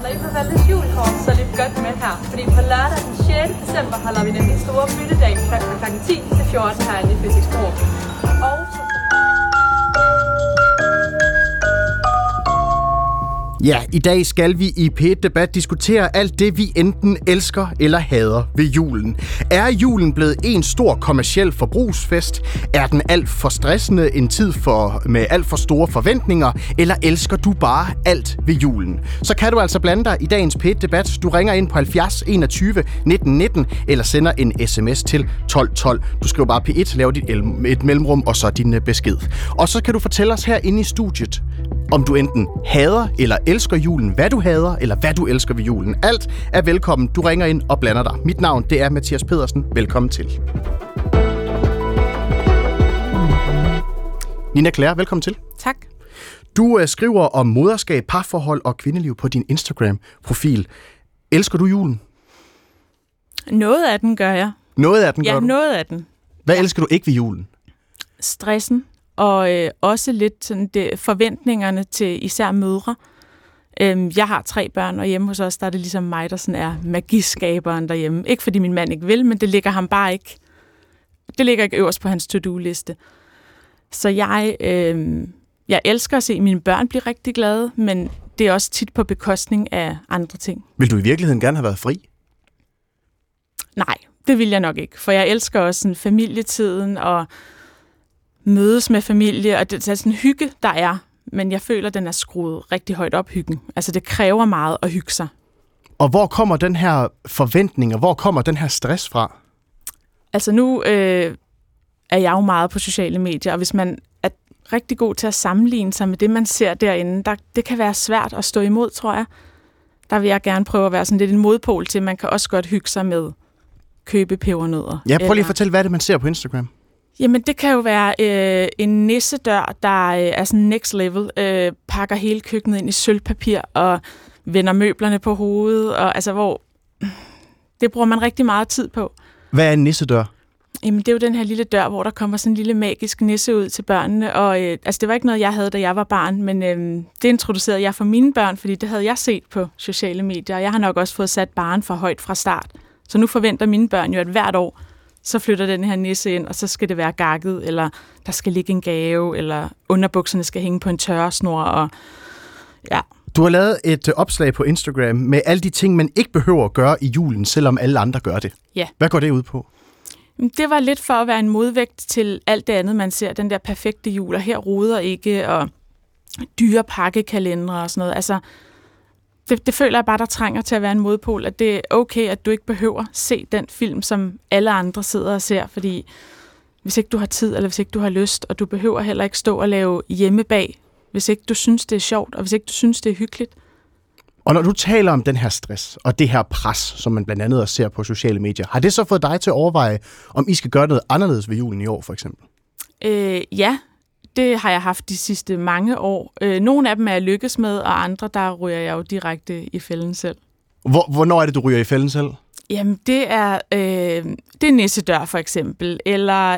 når I får valgt et julekort, så lyt godt med her. Fordi på lørdag den 6. december holder vi den store byttedag fra kl. 10 til 14 herinde i Føtex-Bro. Og Ja, i dag skal vi i P1 Debat diskutere alt det, vi enten elsker eller hader ved julen. Er julen blevet en stor kommerciel forbrugsfest? Er den alt for stressende, en tid med alt for store forventninger? Eller elsker du bare alt ved julen? Så kan du altså blande dig i dagens P1 Debat. Du ringer ind på 70 21 19 19 eller sender en sms til 12 12. Du skriver bare P1, laver et mellemrum og så din besked. Og så kan du fortælle os herinde i studiet, om du enten hader eller elsker julen, hvad du hader eller hvad du elsker ved julen. Alt er velkommen. Du ringer ind og blander dig. Mit navn, det er Mathias Pedersen. Velkommen til. Nina Claire, velkommen til. Tak. Du skriver om moderskab, parforhold og kvindeliv på din Instagram-profil. Elsker du julen? Noget af den gør jeg. Noget af den gør du? Ja, noget af den. Hvad elsker du ikke ved julen? Stressen. Og også lidt sådan forventningerne til især mødre. Jeg har 3 børn, og hjemme hos os, der er det ligesom mig, der sådan er magiskaberen derhjemme. Ikke fordi min mand ikke vil, men det ligger ham bare ikke. Det ligger ikke øverst på hans to-do-liste. Så jeg elsker at se mine børn blive rigtig glade, men det er også tit på bekostning af andre ting. Vil du i virkeligheden gerne have været fri? Nej, det vil jeg nok ikke. For jeg elsker også sådan familietiden og mødes med familie, og det er sådan en hygge, der er, men jeg føler, den er skruet rigtig højt op, hyggen. Altså, det kræver meget at hygge sig. Og hvor kommer den her forventning, og hvor kommer den her stress fra? Altså, nu er jeg jo meget på sociale medier, og hvis man er rigtig god til at sammenligne sig med det, man ser derinde, det kan være svært at stå imod, tror jeg. Der vil jeg gerne prøve at være sådan lidt en modpol til, man kan også godt hygge sig med købe pebernødder. Ja, prøv lige at fortælle, hvad er det, man ser på Instagram? Jamen, det kan jo være en nissedør, der er sådan next level, pakker hele køkkenet ind i sølvpapir og vender møblerne på hovedet, og altså, hvor det bruger man rigtig meget tid på. Hvad er en nissedør? Jamen, det er jo den her lille dør, hvor der kommer sådan en lille magisk nisse ud til børnene, og altså, det var ikke noget, jeg havde, da jeg var barn, men det introducerede jeg for mine børn, fordi det havde jeg set på sociale medier, og jeg har nok også fået sat barren for højt fra start. Så nu forventer mine børn jo, at hvert år, så flytter den her nisse ind, og så skal det være gakket, eller der skal ligge en gave, eller underbukserne skal hænge på en tørresnor, og ja. Du har lavet et opslag på Instagram med alle de ting, man ikke behøver at gøre i julen, selvom alle andre gør det. Ja. Hvad går det ud på? Det var lidt for at være en modvægt til alt det andet, man ser, den der perfekte jul, og her roder ikke, og dyre pakkekalendere og sådan noget. Altså, det føler jeg bare, der trænger til at være en modpol, at det er okay, at du ikke behøver se den film, som alle andre sidder og ser, fordi hvis ikke du har tid, eller hvis ikke du har lyst, og du behøver heller ikke stå og lave hjemmebag, hvis ikke du synes, det er sjovt, og hvis ikke du synes, det er hyggeligt. Og når du taler om den her stress, og det her pres, som man blandt andet også ser på sociale medier, har det så fået dig til at overveje, om I skal gøre noget anderledes ved julen i år, for eksempel? Ja. Det har jeg haft de sidste mange år. Nogle af dem er jeg lykkes med, og andre, der ryger jeg jo direkte i fælden selv. Hvornår er det, du ryger i fælden selv? Jamen, det er nissedør, for eksempel. Eller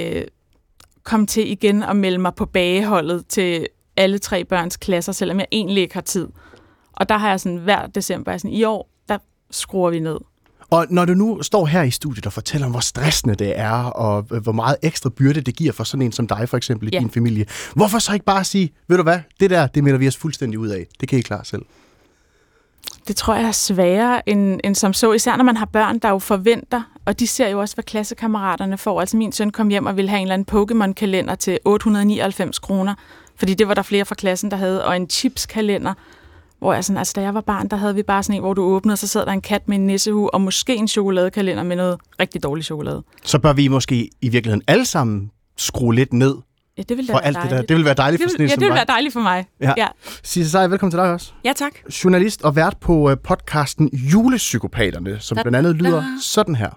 komme til igen og melde mig på bageholdet til alle 3 børns klasser, selvom jeg egentlig ikke har tid. Og der har jeg sådan hver december, i år, der skruer vi ned. Og når du nu står her i studiet og fortæller om, hvor stressende det er, og hvor meget ekstra byrde det giver for sådan en som dig, for eksempel, i din familie, hvorfor så ikke bare sige, ved du hvad, det melder vi os fuldstændig ud af. Det kan I klare selv. Det tror jeg er sværere end som så, især når man har børn, der jo forventer, og de ser jo også, hvad klassekammeraterne får. Altså min søn kom hjem og ville have en eller anden Pokémon-kalender til 899 kroner, fordi det var der flere fra klassen, der havde, og en chips-kalender, hvor jeg sådan, altså da jeg var barn, der havde vi bare sådan en, hvor du åbnede, og så sad der en kat med en nissehue, og måske en chokoladekalender med noget rigtig dårlig chokolade. Så bør vi måske i virkeligheden alle sammen skrue lidt ned. Ja, det ville for alt det der. Det vil være dejligt for sådan en som mig. Ja, det vil være dejligt for mig. Ja. Sisse Sejer, velkommen til dig også. Ja, tak. Journalist og vært på podcasten Julepsykopaterne, som blandt andet lyder sådan her.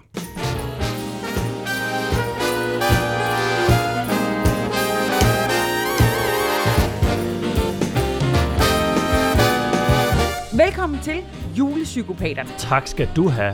Velkommen til Julepsykopaterne. Tak skal du have.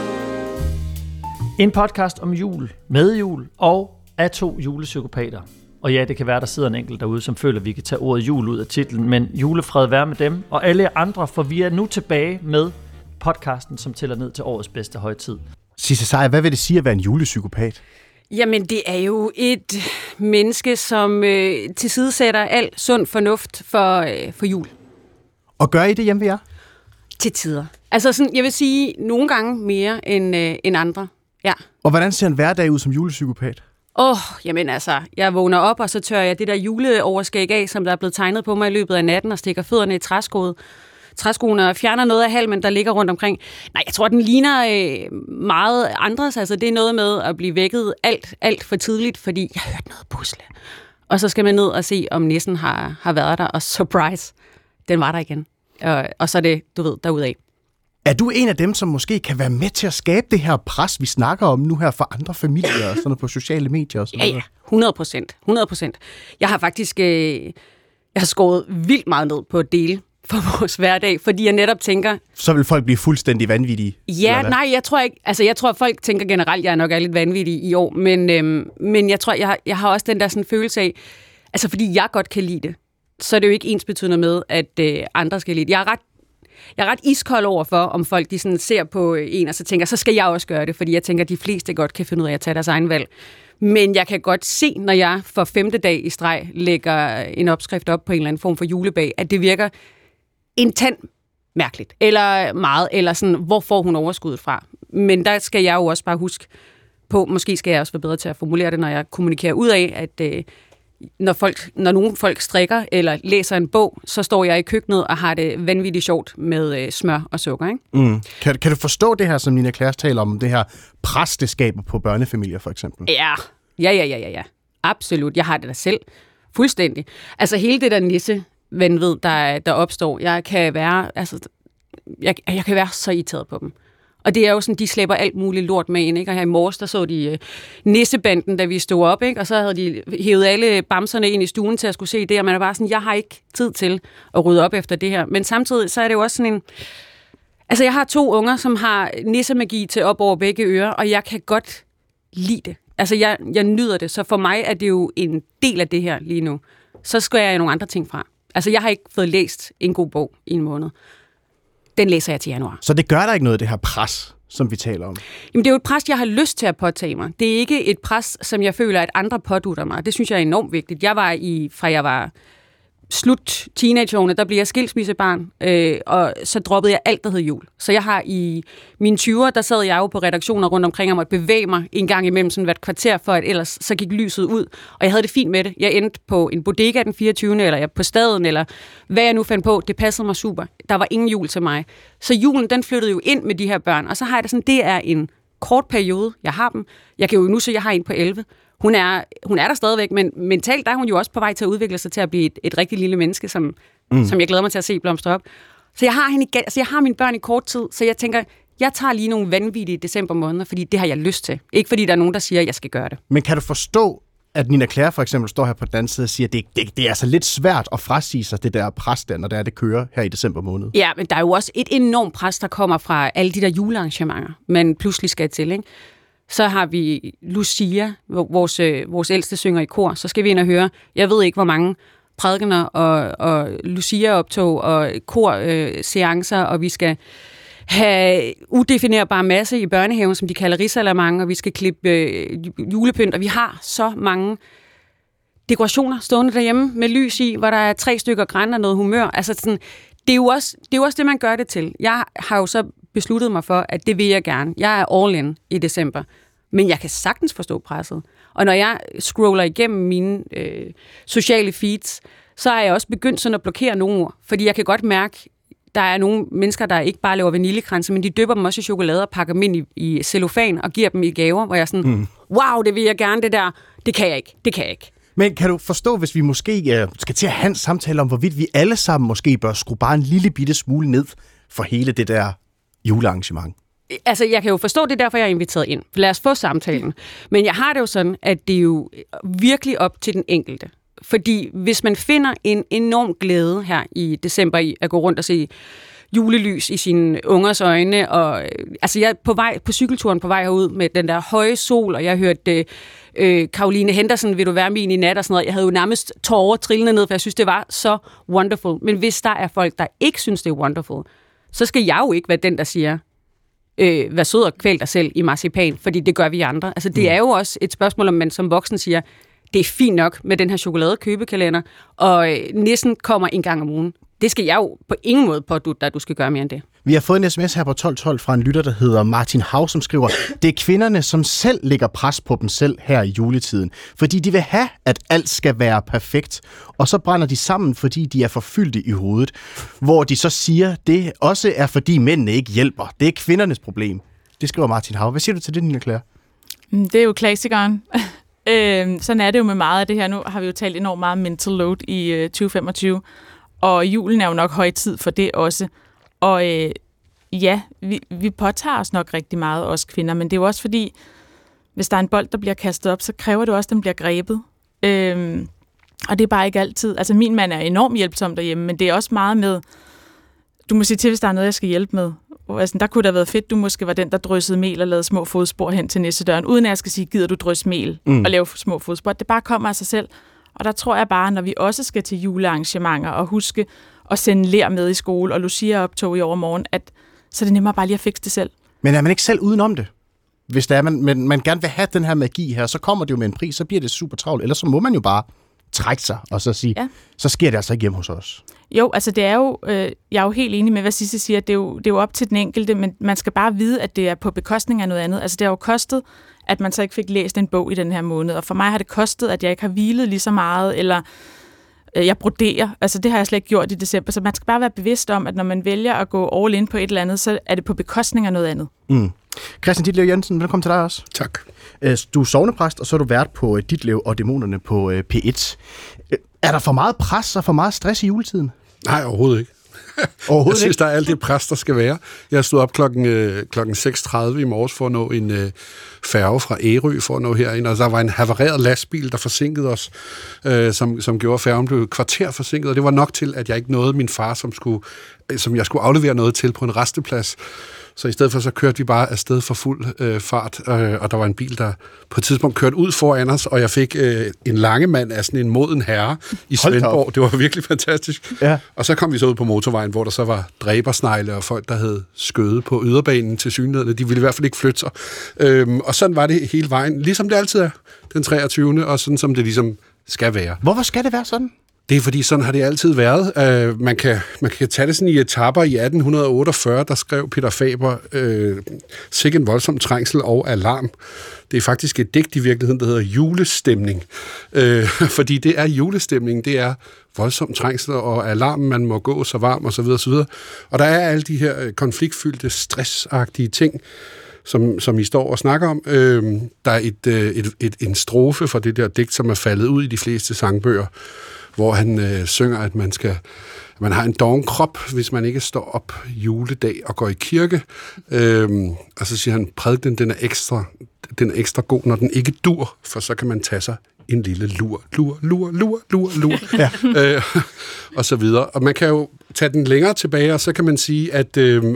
En podcast om jul, med jul og af 2 julepsykopater. Og ja, det kan være, der sidder en enkelt derude, som føler, at vi kan tage ordet jul ud af titlen, men julefred være med dem og alle andre, for vi er nu tilbage med podcasten, som tæller ned til årets bedste højtid. Sisse Sejer, hvad vil det sige at være en julepsykopat? Jamen, det er jo et menneske, som tilsidesætter al sund fornuft for jul. Og gør I det hjemme ved jer? Til tider. Altså, sådan, jeg vil sige, nogle gange mere end andre. Ja. Og hvordan ser en hverdag ud som julepsykopat? Jamen altså, jeg vågner op, og så tør jeg det der juleoverskæg af, som der er blevet tegnet på mig i løbet af natten, og stikker fødderne i træskoene og fjerner noget af halmen, der ligger rundt omkring. Nej, jeg tror, den ligner meget andres. Altså, det er noget med at blive vækket alt for tidligt, fordi jeg har hørt noget pusle. Og så skal man ned og se, om nissen har været der, og surprise, den var der igen. Og så er det, du ved, derudaf. Er du en af dem, som måske kan være med til at skabe det her pres, vi snakker om nu her for andre familier, sådan noget på sociale medier og sådan noget? Ja, 100%. Jeg har faktisk jeg har skåret vildt meget ned på at dele for vores hverdag, fordi jeg netop tænker... Så vil folk blive fuldstændig vanvittige? Ja, nej, jeg tror ikke... Altså, jeg tror, folk tænker generelt, jeg er nok lidt vanvittig i år, men jeg tror, jeg har også den der sådan følelse af... Altså, fordi jeg godt kan lide det, så er det jo ikke ensbetydende med, at andre skal lide det. Jeg er ret iskold over for, om folk de sådan ser på en, og så tænker, så skal jeg også gøre det, fordi jeg tænker, at de fleste godt kan finde ud af at tage deres egen valg. Men jeg kan godt se, når jeg for 5. dag i streg lægger en opskrift op på en eller anden form for julebag, at det virker en tand mærkeligt, eller meget, eller sådan, hvor får hun overskuddet fra? Men der skal jeg jo også bare huske på, måske skal jeg også være bedre til at formulere det, når jeg kommunikerer ud af, at når nogle folk strikker eller læser en bog, så står jeg i køkkenet og har det vanvittigt sjovt med smør og sukker, ikke? Mm. Kan du forstå det her, som Nina Klærs taler om, det her pres, det skaber på børnefamilier, for eksempel? Ja. Absolut. Jeg har det da selv. Fuldstændig. Altså hele det der nissevanvid, der opstår, jeg kan være så irriteret på dem. Og det er jo sådan, de slæber alt muligt lort med ind, ikke? Og her i morges, der så de nissebanden, da vi stod op, ikke? Og så havde de hævet alle bamserne ind i stuen til at skulle se det, og man er bare sådan, jeg har ikke tid til at rydde op efter det her. Men samtidig, så er det jo også sådan en... Altså, jeg har 2 unger, som har nissemagi til op over begge ører, og jeg kan godt lide det. Altså, jeg nyder det, så for mig er det jo en del af det her lige nu. Så skal jeg nogle andre ting fra. Altså, jeg har ikke fået læst en god bog i en måned. Den læser jeg til januar. Så det gør der ikke noget, det her pres, som vi taler om? Jamen, det er jo et pres, jeg har lyst til at påtage mig. Det er ikke et pres, som jeg føler, at andre pådutter mig. Det synes jeg er enormt vigtigt. Fra jeg var slut teenageårene, der blev jeg skilsmissebarn, og så droppede jeg alt, der hed jul. Så jeg har i mine 20'er, der sad jeg jo på redaktioner rundt omkring om at bevæge mig en gang imellem sådan hvert kvarter, for at ellers så gik lyset ud. Og jeg havde det fint med det. Jeg endte på en bodega den 24. eller jeg på Staden, eller hvad jeg nu fandt på. Det passede mig super. Der var ingen jul til mig. Så julen, den flyttede jo ind med de her børn. Og så har jeg det sådan, det er en kort periode, jeg har dem. Jeg kan jo nu se, jeg har en på 11. Hun er der stadigvæk, men mentalt der er hun jo også på vej til at udvikle sig til at blive et rigtig lille menneske, som jeg glæder mig til at se blomstre op. Så jeg har mine børn i kort tid, så jeg tænker, jeg tager lige nogle vanvittige december måneder, fordi det har jeg lyst til. Ikke fordi der er nogen, der siger, at jeg skal gøre det. Men kan du forstå, at Nina Klære for eksempel står her på den anden side og siger, at det er altså lidt svært at frasige sig det der pres der, når det kører her i december måned? Ja, men der er jo også et enormt pres, der kommer fra alle de der julearrangementer, man pludselig skal til, ikke? Så har vi Lucia, vores ældste synger i kor. Så skal vi ind og høre, jeg ved ikke, hvor mange prædikener og Lucia-optog og kor-seancer, og vi skal have udefinerbar masse i børnehaven, som de kalder risalamande, og vi skal klippe julepynt, og vi har så mange dekorationer stående derhjemme med lys i, hvor der er 3 stykker græn og noget humør. Altså sådan, det er jo også det, man gør det til. Jeg har jo så besluttet mig for, at det vil jeg gerne. Jeg er all in i december, men jeg kan sagtens forstå presset. Og når jeg scroller igennem mine sociale feeds, så er jeg også begyndt sådan at blokere nogle ord, fordi jeg kan godt mærke, der er nogle mennesker, der ikke bare laver vaniljekranse, men de dypper dem også i chokolade og pakker dem ind i cellofan og giver dem i gaver, hvor jeg er sådan, wow, det vil jeg gerne, det der. Det kan jeg ikke. Men kan du forstå, hvis vi måske skal til at have en samtale om, hvorvidt vi alle sammen måske bør skrue bare en lille bitte smule ned for hele det der julearrangement? Altså, jeg kan jo forstå, det er derfor, jeg er inviteret ind. Lad os få samtalen. Men jeg har det jo sådan, at det er jo virkelig op til den enkelte. Fordi hvis man finder en enorm glæde her i december i at gå rundt og se julelys i sine ungers øjne. Og, altså jeg på cykelturen på vej herud med den der høje sol, og jeg hørte Caroline Henderson, vil du være min i nat og sådan noget. Jeg havde jo nærmest tårer trillende ned, for jeg synes, det var så wonderful. Men hvis der er folk, der ikke synes, det er wonderful, så skal jeg jo ikke være den, der siger, vær sød og kvæl dig selv i marcipan, fordi det gør vi andre. Altså det er jo også et spørgsmål, om man som voksen siger, det er fint nok med den her chokolade-købekalender, og nissen kommer en gang om ugen. Det skal jeg jo på ingen måde pådutte, at du skal gøre mere end det. Vi har fået en sms her på 1212 fra en lytter, der hedder Martin Hav, som skriver, det er kvinderne, som selv lægger pres på dem selv her i juletiden, fordi de vil have, at alt skal være perfekt, og så brænder de sammen, fordi de er forfyldte i hovedet, hvor de så siger, det også er, fordi mændene ikke hjælper. Det er kvindernes problem. Det skriver Martin Hav. Hvad siger du til det, Nina Claire? Det er jo klassikeren. Sådan er det jo med meget af det her. Nu har vi jo talt enormt meget mental load i 2025, og julen er jo nok højtid for det også. Og ja, vi påtager os nok rigtig meget, os kvinder, men det er jo også fordi, hvis der er en bold, der bliver kastet op, så kræver det også, at den bliver grebet. Og det er bare ikke altid. Altså min mand er enormt hjælpsom derhjemme, men det er også meget med, du må sige til, hvis der er noget, jeg skal hjælpe med. Altså, der kunne det have været fedt, du måske var den, der dryssede mel og lavede små fodspor hen til nissedøren, uden at jeg skal sige, gider du drysse mel og lave små fodspor. Det bare kommer af sig selv. Og der tror jeg bare, når vi også skal til julearrangementer og huske at sende ler med i skole og Lucia-optog i overmorgen, så er det nemmere bare lige at fikse det selv. Men er man ikke selv udenom det? Hvis det er, man gerne vil have den her magi her, så kommer det jo med en pris, så bliver det super travlt. Ellers så må man jo bare trække sig og så sige, så sker det altså ikke hjemme hos os. Jo, altså det er jo, jeg er jo helt enig med, hvad Sisse siger, det er jo op til den enkelte, men man skal bare vide, at det er på bekostning af noget andet. Altså det har jo kostet, at man så ikke fik læst en bog i den her måned, og for mig har det kostet, at jeg ikke har hvilet lige så meget, eller jeg broderer. Altså det har jeg slet ikke gjort i december, så man skal bare være bevidst om, at når man vælger at gå all in på et eller andet, så er det på bekostning af noget andet. Christian Ditlev Jensen, velkommen til dig også. Tak. Du er sognepræst, og så er du vært på Ditlev og Dæmonerne på P1. Er der for meget pres og for meget stress i juletiden? Nej, overhovedet ikke. Jeg synes, der er alt det pres, der skal være. Jeg stod op klokken 6:30 i morges for at nå en færge fra Ærø for at nå herind, og der var en havareret lastbil, der forsinkede os, som gjorde, at færgen blev et kvarter forsinket, og det var nok til, at jeg ikke nåede min far, som jeg skulle aflevere noget til på en resteplads. Så i stedet for, så kørte vi bare afsted for fuld fart, og der var en bil, der på et tidspunkt kørte ud foran os, og jeg fik en lange mand af sådan en moden herre i Svendborg. Det var virkelig fantastisk. Ja. Og så kom vi så ud på motorvejen, hvor der så var dræbersnegle og folk, der havde skødet på yderbanen til synligheden. De ville i hvert fald ikke flytte sig. Og sådan var det hele vejen, ligesom det altid er den 23. og sådan som det ligesom skal være. Hvorfor skal det være sådan? Det er fordi, sådan har det altid været. Man kan tage det sådan i etaper. I 1848, der skrev Peter Faber, sikke en voldsom trængsel og alarm. Det er faktisk et digt i virkeligheden, der hedder julestemning. Fordi det er julestemning, det er voldsom trængsel og alarm, man må gå så varm og så videre, så videre. Og der er alle de her konfliktfyldte, stressagtige ting, som I står og snakker om. Der er en strofe fra det der digt, som er faldet ud i de fleste sangbøger, hvor han synger, at man har en doven krop, hvis man ikke står op juledag og går i kirke. Og så siger han, prædiken, den er ekstra god, når den ikke dur, for så kan man tage sig en lille lur. Ja. Og så videre. Og man kan jo tage den længere tilbage, og så kan man sige, at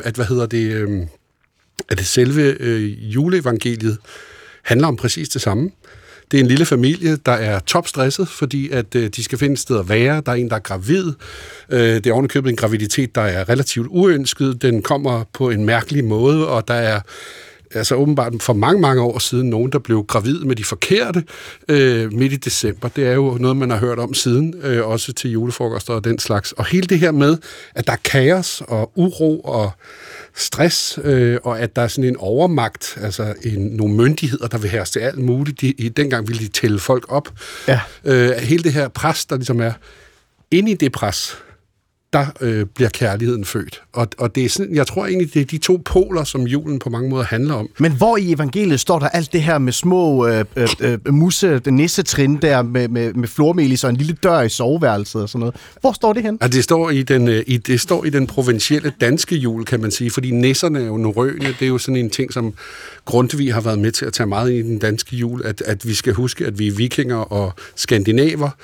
det selve juleevangeliet handler om præcis det samme. Det er en lille familie, der er topstresset, fordi at de skal finde et sted at være. Der er en, der er gravid. Det er ovenikøbet en graviditet, der er relativt uønsket. Den kommer på en mærkelig måde, og der er altså åbenbart for mange, mange år siden nogen, der blev gravid med de forkerte midt i december. Det er jo noget, man har hørt om siden, også til julefrokoster og den slags. Og hele det her med, at der er kaos og uro og stress, og at der er sådan en overmagt, altså nogle myndigheder, der vil herske til alt muligt. Dengang ville de tælle folk op. Ja. Hele det her pres, der ligesom er inde i det pres, der bliver kærligheden født. Og det er sådan, jeg tror egentlig, det er de to poler, som julen på mange måder handler om. Men hvor i evangeliet står der alt det her med små nissetrin der med flormelis og en lille dør i soveværelset og sådan noget? Hvor står det hen? Ja, det står i den provincielle danske jul, kan man sige, fordi nisserne er jo norrøne. Det er jo sådan en ting, som Grundtvig har været med til at tage meget ind i den danske jul, at vi skal huske, at vi er vikinger og skandinaver.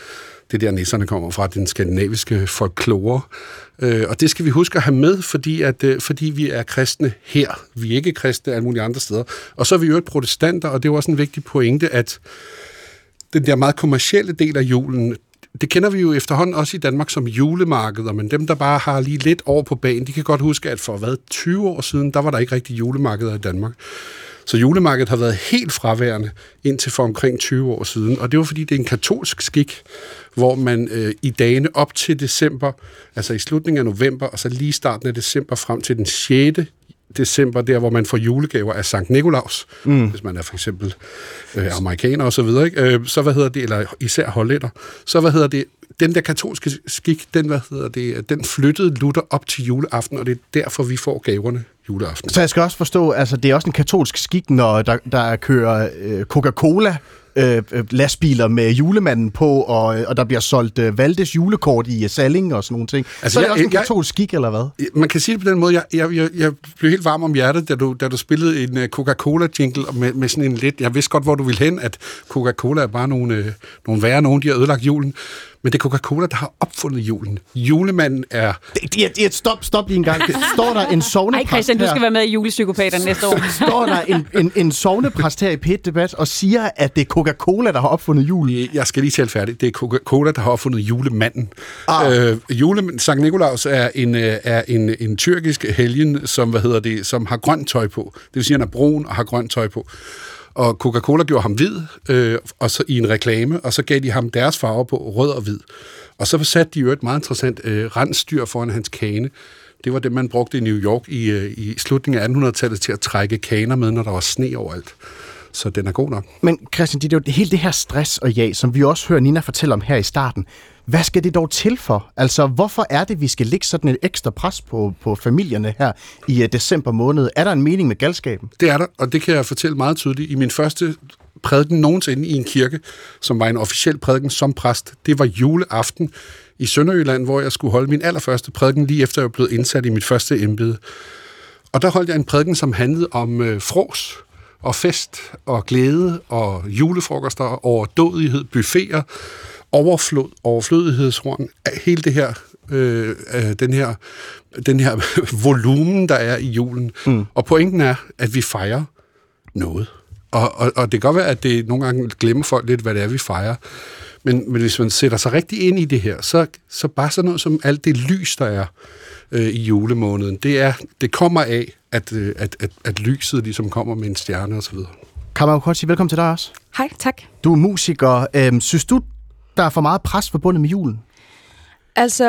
det der nisserne kommer fra, den skandinaviske folklore. Og det skal vi huske at have med, fordi vi er kristne her. Vi er ikke kristne alle mulige andre steder. Og så er vi jo protestanter, og det er jo også en vigtig pointe, at den der meget kommercielle del af julen, det kender vi jo efterhånden også i Danmark som julemarkeder, men dem, der bare har lige lidt år på banen, de kan godt huske, at for 20 år siden, der var der ikke rigtig julemarkeder i Danmark. Så julemarkedet har været helt fraværende indtil for omkring 20 år siden, og det var fordi, det er en katolsk skik, hvor man i dagene op til december, altså i slutningen af november, og så lige starten af december frem til den 6. december, der hvor man får julegaver af Sankt Nikolaus, hvis man er for eksempel amerikaner og så videre, ikke? Eller især hollænder, den der katolske skik, den flyttede Luther op til juleaften, og det er derfor, vi får gaverne juleaften. Så jeg skal også forstå, altså det er også en katolsk skik, når der kører Coca-Cola lastbiler med julemanden på, og der bliver solgt Valdes julekort i Salling og sådan nogle ting. Altså, så er det også en katolsk skik, eller hvad? Man kan sige det på den måde. Jeg blev helt varm om hjertet, da du spillede en Coca-Cola-jingle med sådan en lidt... Jeg vidste godt, hvor du ville hen, at Coca-Cola er bare nogle værre nogen, de har ødelagt julen. Men det er Coca-Cola, der har opfundet julen. Julemanden er... Stop lige en gang. Står der en sognepræst her... Ej, Christian, du skal være med i Julepsykopaterne næste år. Står der en sognepræst her i P1-debat og siger, at det er Coca-Cola, der har opfundet julen? Jeg skal lige tale færdigt. Det er Coca-Cola, der har opfundet julemanden. Sankt Nikolaus er en tyrkisk helgen, som har grønt tøj på. Det vil sige, at han er brun og har grønt tøj på. Og Coca-Cola gjorde ham hvid og så i en reklame, og så gav de ham deres farver på, rød og hvid. Og så satte de jo et meget interessant rensdyr foran hans kane. Det var det, man brugte i New York i slutningen af 1800-tallet til at trække kaner med, når der var sne overalt. Så den er god nok. Men Christian, det er jo hele det her stress og ja, som vi også hører Nina fortælle om her i starten. Hvad skal det dog til for? Altså, hvorfor er det, vi skal lægge sådan et ekstra pres på familierne her i december måned? Er der en mening med galskaben? Det er der, og det kan jeg fortælle meget tydeligt. I min første prædiken nogensinde i en kirke, som var en officiel prædiken som præst, det var juleaften i Sønderjylland, hvor jeg skulle holde min allerførste prædiken, lige efter jeg blev indsat i mit første embede. Og der holdt jeg en prædiken, som handlede om frås og fest og glæde og julefrokoster, overdådighed, buffeter, overflødighedshorn, hele det her, den her volumen, der er i julen. Og pointen er, at vi fejrer noget. Og det kan godt være, at det nogle gange glemmer folk lidt, hvad det er, vi fejrer. Men hvis man sætter sig rigtig ind i det her, så bare sådan noget som alt det lys, der er i julemåneden, det kommer af, at lyset ligesom kommer med en stjerne og så videre. Kamma Okotsi, velkommen til dig også. Hej, tak. Du er musiker. Synes du, der er for meget pres forbundet med julen? Altså,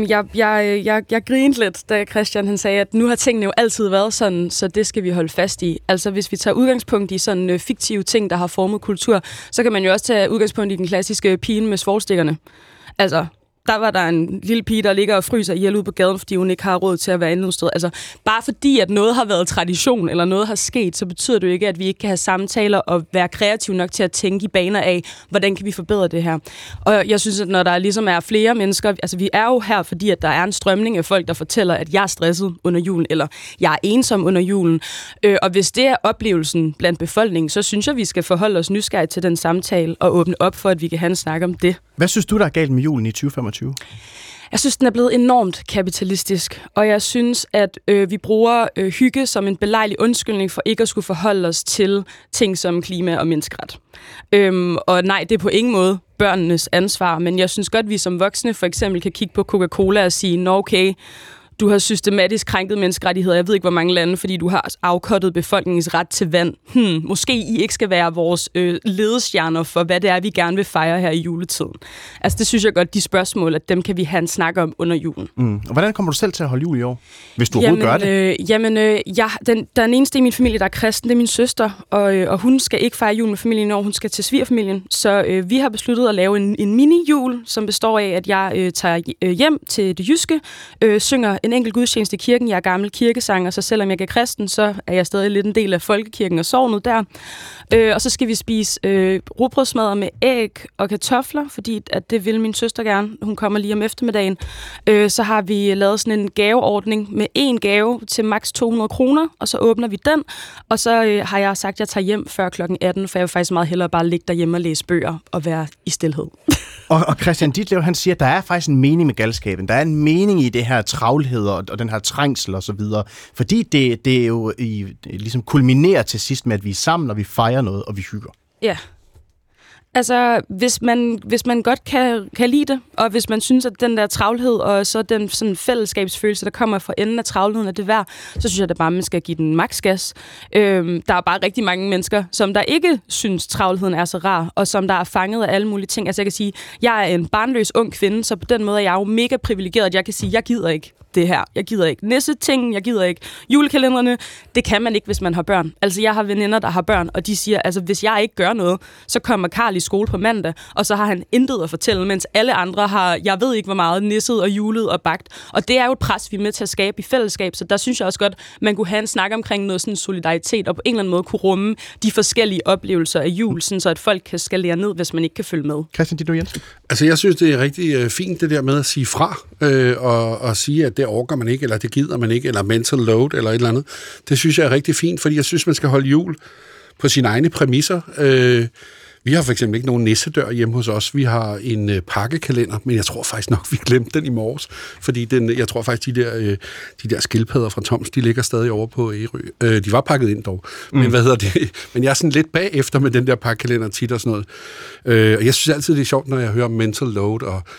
jeg grinede lidt, da Christian han sagde, at nu har tingene jo altid været sådan, så det skal vi holde fast i. Altså, hvis vi tager udgangspunkt i sådan fiktive ting, der har formet kultur, så kan man jo også tage udgangspunkt i den klassiske pigen med svovlstikkerne. Altså, der var der en lille pige, der ligger og fryser ihjel ude på gaden, fordi hun ikke har råd til at være inde sted. Altså, bare fordi, at noget har været tradition, eller noget har sket, så betyder det jo ikke, at vi ikke kan have samtaler og være kreative nok til at tænke i baner af, hvordan kan vi forbedre det her. Og jeg synes, at når der ligesom er flere mennesker, altså vi er jo her, fordi at der er en strømning af folk, der fortæller, at jeg er stresset under julen, eller jeg er ensom under julen. Og hvis det er oplevelsen blandt befolkningen, så synes jeg, vi skal forholde os nysgerrigt til den samtale og åbne op for, at vi kan have en snak om det. Hvad synes du, der er galt med julen i 2025? Jeg synes, den er blevet enormt kapitalistisk, og jeg synes, at vi bruger hygge som en belejlig undskyldning for ikke at skulle forholde os til ting som klima og menneskeret. Og nej, det er på ingen måde børnenes ansvar, men jeg synes godt, at vi som voksne for eksempel kan kigge på Coca-Cola og sige, nå okay, du har systematisk krænket menneskerettigheder, jeg ved ikke hvor mange lande, fordi du har afkottet befolkningens ret til vand. Måske I ikke skal være vores ledestjerner for, hvad det er, vi gerne vil fejre her i juletiden. Altså det synes jeg godt, de spørgsmål, at dem kan vi have en snak om under julen. Og hvordan kommer du selv til at holde jul i år, hvis du overhovedet gør det? Den eneste i min familie, der er kristen, det er min søster, og hun skal ikke fejre jul med familien i år, hun skal til svigerfamilien. Så vi har besluttet at lave en mini-jul, som består af, at jeg tager hjem til det jyske, synger en enkelt gudstjeneste i kirken. Jeg er gammel kirkesanger, så selvom jeg er kristen, så er jeg stadig lidt en del af folkekirken og sognet der. Og så skal vi spise rugbrødsmadder med æg og kartofler, fordi at det vil min søster gerne. Hun kommer lige om eftermiddagen. Så har vi lavet sådan en gaveordning med 1 gave til maks 200 kroner, og så åbner vi den. Og så har jeg sagt, at jeg tager hjem før kl. 18, for jeg vil faktisk meget hellere bare ligge derhjemme og læse bøger og være i stilhed. Og Christian Ditlev, han siger, at der er faktisk en mening med galskaben. Der er en mening i det her travlhed og den her trængsel og så videre. Fordi det er jo ligesom kulminerer til sidst med, at vi er sammen, og vi fejrer noget, og vi hygger. Ja. Altså, hvis man godt kan lide det, og hvis man synes, at den der travlhed og så den sådan fællesskabsfølelse, der kommer fra enden af travlheden, er det værd, så synes jeg da bare, man skal give den maks gas. Der er bare rigtig mange mennesker, som der ikke synes, travlheden er så rar, og som der er fanget af alle mulige ting. Altså, jeg kan sige, jeg er en barnløs ung kvinde, så på den måde er jeg jo mega privilegeret, at jeg kan sige, jeg gider ikke det her. Jeg gider ikke nissetingen, jeg gider ikke julekalenderne. Det kan man ikke, hvis man har børn. Altså, jeg har veninder, der har børn, og de siger, altså, hvis jeg ikke gør noget, så kommer Karl i skole på mandag, og så har han intet at fortælle, mens alle andre har, jeg ved ikke hvor meget, nisset og julet og bagt. Og det er jo et pres, vi er med til at skabe i fællesskab, så der synes jeg også godt, man kunne have en snak omkring noget sådan solidaritet, og på en eller anden måde kunne rumme de forskellige oplevelser af jul, sådan så at folk kan skalere ned, hvis man ikke kan følge med. Christian Ditlev Jensen? Altså, jeg synes, det er rigtig fint, det der med at sige fra, og sige, at det orker man ikke, eller det gider man ikke, eller mental load, eller et eller andet. Det synes jeg er rigtig fint, fordi jeg synes, man skal holde jul på sine egne præmisser. Vi har for eksempel ikke nogen nissedør hjemme hos os. Vi har en pakkekalender, men jeg tror faktisk nok, vi glemte den i morges, fordi jeg tror faktisk, de der skildpadder fra Toms, de ligger stadig over på Ærø. De var pakket ind dog. Men Men jeg er sådan lidt bagefter med den der pakkekalender tit og sådan noget. Og jeg synes altid, det er sjovt, når jeg hører mental load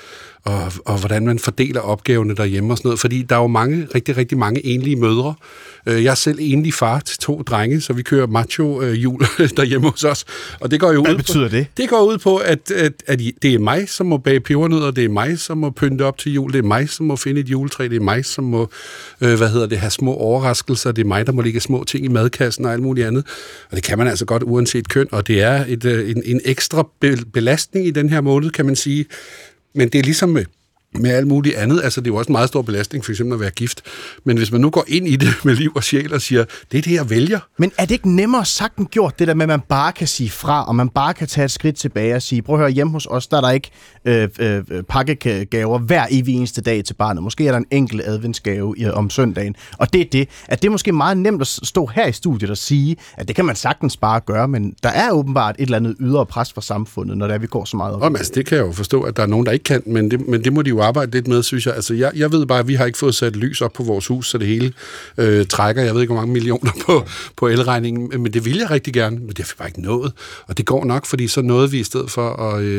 og hvordan man fordeler opgaverne derhjemme og sådan noget, fordi der er jo rigtig, rigtig mange enlige mødre. Jeg er selv enlig far til 2 drenge, så vi kører macho-jul derhjemme hos os. Og det går jo Hvad betyder det? Det går ud på, at det er mig, som må bage pebernødder, det er mig, som må pynte op til jul, det er mig, som må finde et juletræ, det er mig, som må have små overraskelser, det er mig, der må lægge små ting i madkassen og alt muligt andet. Og det kan man altså godt uanset køn, og det er en ekstra belastning i den her måned, kan man sige. Men det er ligesom med alt muligt andet. Altså, det er jo også en meget stor belastning, for eksempel at være gift. Men hvis man nu går ind i det med liv og sjæl og siger, det er det, jeg vælger. Men er det ikke nemmere sagt end gjort, det der med, at man bare kan sige fra, og man bare kan tage et skridt tilbage og sige, prøv at høre, hjemme hos os, der er der ikke pakkegaver hver evig eneste dag til barnet. Måske er der en enkelt adventsgave om søndagen. Og det er det. At det er måske meget nemt at stå her i studiet og sige, at det kan man sagtens bare gøre, men der er åbenbart et eller andet ydre pres fra samfundet, når vi går så meget op. Altså, det kan jeg jo forstå, at der er nogen, der ikke kan, men det må de jo arbejde lidt med, synes jeg. Altså, jeg ved bare, at vi har ikke fået sat lys op på vores hus, så det hele trækker, jeg ved ikke, hvor mange millioner på elregningen, men det vil jeg rigtig gerne, men det har vi bare ikke nået. Og det går nok, fordi så nåede vi i stedet for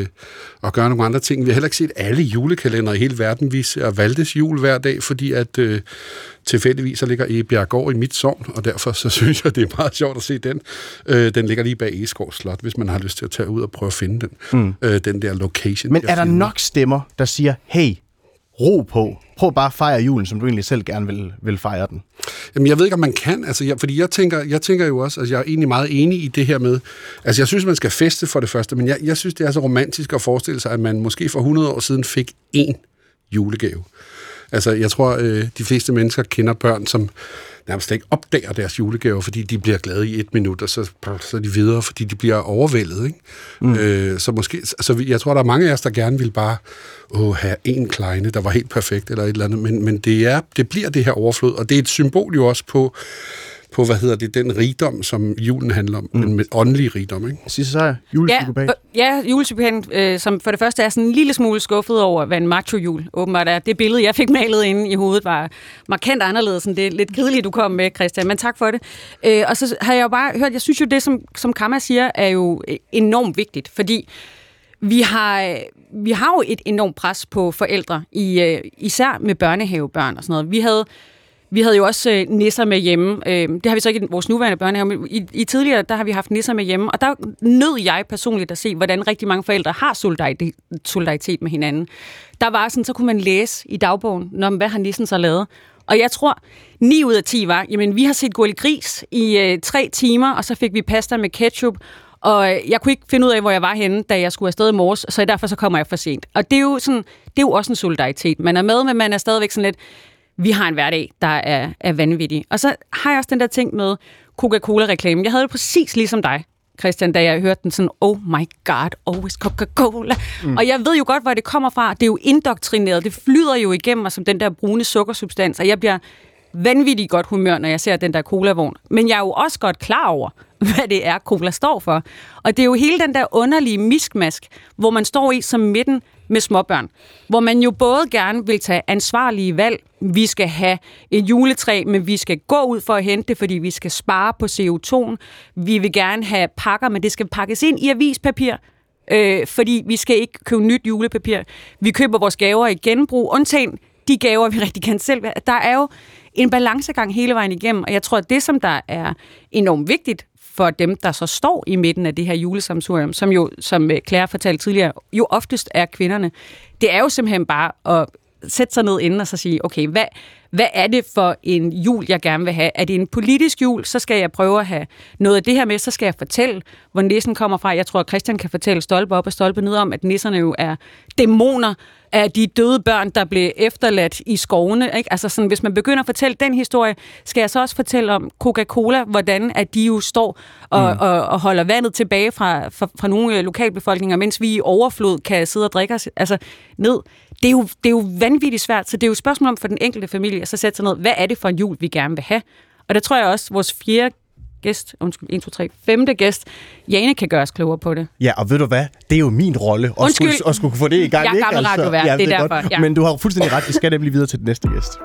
at gøre nogle andre ting. Vi har heller ikke set alle julekalender i hele verden. Vi ser Valdes jul hver dag, fordi at tilfældigvis så ligger Egebjerggård i mit sogn, og derfor så synes jeg, det er meget sjovt at se den. Den ligger lige bag Egeskov Slot, hvis man har lyst til at tage ud og prøve at finde den. Den der location. Men er der nok stemmer, der siger, hey, ro på. Prøv bare at fejre julen, som du egentlig selv gerne vil fejre den. Jamen, jeg ved ikke, om man kan. Altså, fordi jeg tænker jo også, altså jeg er egentlig meget enig i det her med, altså jeg synes, man skal feste for det første, men jeg synes, det er så romantisk at forestille sig, at man måske for 100 år siden fik 1 julegave. Altså, jeg tror, de fleste mennesker kender børn, som nærmest ikke opdager deres julegaver, fordi de bliver glade i 1 minut, og så er de videre, fordi de bliver overvældet, ikke? Så måske, altså jeg tror, der er mange af os, der gerne vil bare have en kleine, der var helt perfekt, eller et eller andet, men det bliver det her overflod, og det er et symbol jo også på den rigdom, som julen handler om, den åndelige rigdom, ikke? Sidste sejr, julepsykopat. Ja, julepsykopaten, som for det første er sådan en lille smule skuffet over, hvad en macho-jul åbenbart er. Det billede, jeg fik malet inde i hovedet, var markant anderledes end det lidt kedelige, du kom med, Christian, men tak for det. Og så har jeg jo bare hørt, jeg synes jo, det som Kamma siger, er jo enormt vigtigt, fordi vi har jo et enormt pres på forældre, især med børnehavebørn og sådan noget. Vi havde jo også nisser med hjemme. Det har vi så ikke i vores nuværende børnehave, men i tidligere, der har vi haft nisser med hjemme. Og der nød jeg personligt at se, hvordan rigtig mange forældre har solidaritet med hinanden. Der var sådan, så kunne man læse i dagbogen, hvad har nissen så lavet? Og jeg tror, 9 ud af 10 var, jamen vi har set Gurli Gris i 3 timer, og så fik vi pasta med ketchup. Og jeg kunne ikke finde ud af, hvor jeg var henne, da jeg skulle afsted i morges, så derfor så kommer jeg for sent. Og det er jo også en solidaritet. Man er med, men man er stadigvæk sådan lidt, vi har en hverdag, der er vanvittig. Og så har jeg også den der ting med Coca-Cola-reklamen. Jeg havde det præcis ligesom dig, Christian, da jeg hørte den sådan, oh my god, always Coca-Cola. Og jeg ved jo godt, hvor det kommer fra. Det er jo indoktrineret. Det flyder jo igennem mig som den der brune sukkersubstans, og jeg bliver vanvittigt godt humør, når jeg ser den der cola-vogn. Men jeg er jo også godt klar over, hvad det er, cola står for. Og det er jo hele den der underlige miskmask, hvor man står i som midten med småbørn. Hvor man jo både gerne vil tage ansvarlige valg. Vi skal have et juletræ, men vi skal gå ud for at hente det, fordi vi skal spare på CO2'en. Vi vil gerne have pakker, men det skal pakkes ind i avispapir. Fordi vi skal ikke købe nyt julepapir. Vi køber vores gaver i genbrug, undtagen de gaver, vi rigtig kan selv. Der er jo en balancegang hele vejen igennem, og jeg tror, at det, som der er enormt vigtigt for dem, der så står i midten af det her julesamsurium, som jo, som Claire fortalte tidligere, jo oftest er kvinderne, det er jo simpelthen bare at sætte sig ned inden og så sige, okay, hvad er det for en jul, jeg gerne vil have? Er det en politisk jul, så skal jeg prøve at have noget af det her med, så skal jeg fortælle, hvor nissen kommer fra. Jeg tror, at Christian kan fortælle stolpe op og stolpe ned om, at nisserne jo er dæmoner af de døde børn, der blev efterladt i skovene. Ikke? Altså sådan, hvis man begynder at fortælle den historie, skal jeg så også fortælle om Coca-Cola, hvordan at de jo står og holder vandet tilbage fra nogle lokalbefolkninger, mens vi i overflod kan sidde og drikke os ned. Det er jo vanvittigt svært, så det er jo et spørgsmål om for den enkelte familie at så sætte sig ned, hvad er det for en jul, vi gerne vil have? Og der tror jeg også, vores femte gæst, Jane, kan gøre os klogere på det. Ja, og ved du hvad? Det er jo min rolle at skulle få det i gang. Jeg er gammel radiovært, ja, det er derfor. Ja. Men du har jo fuldstændig ret, vi skal nemlig videre til den næste gæst.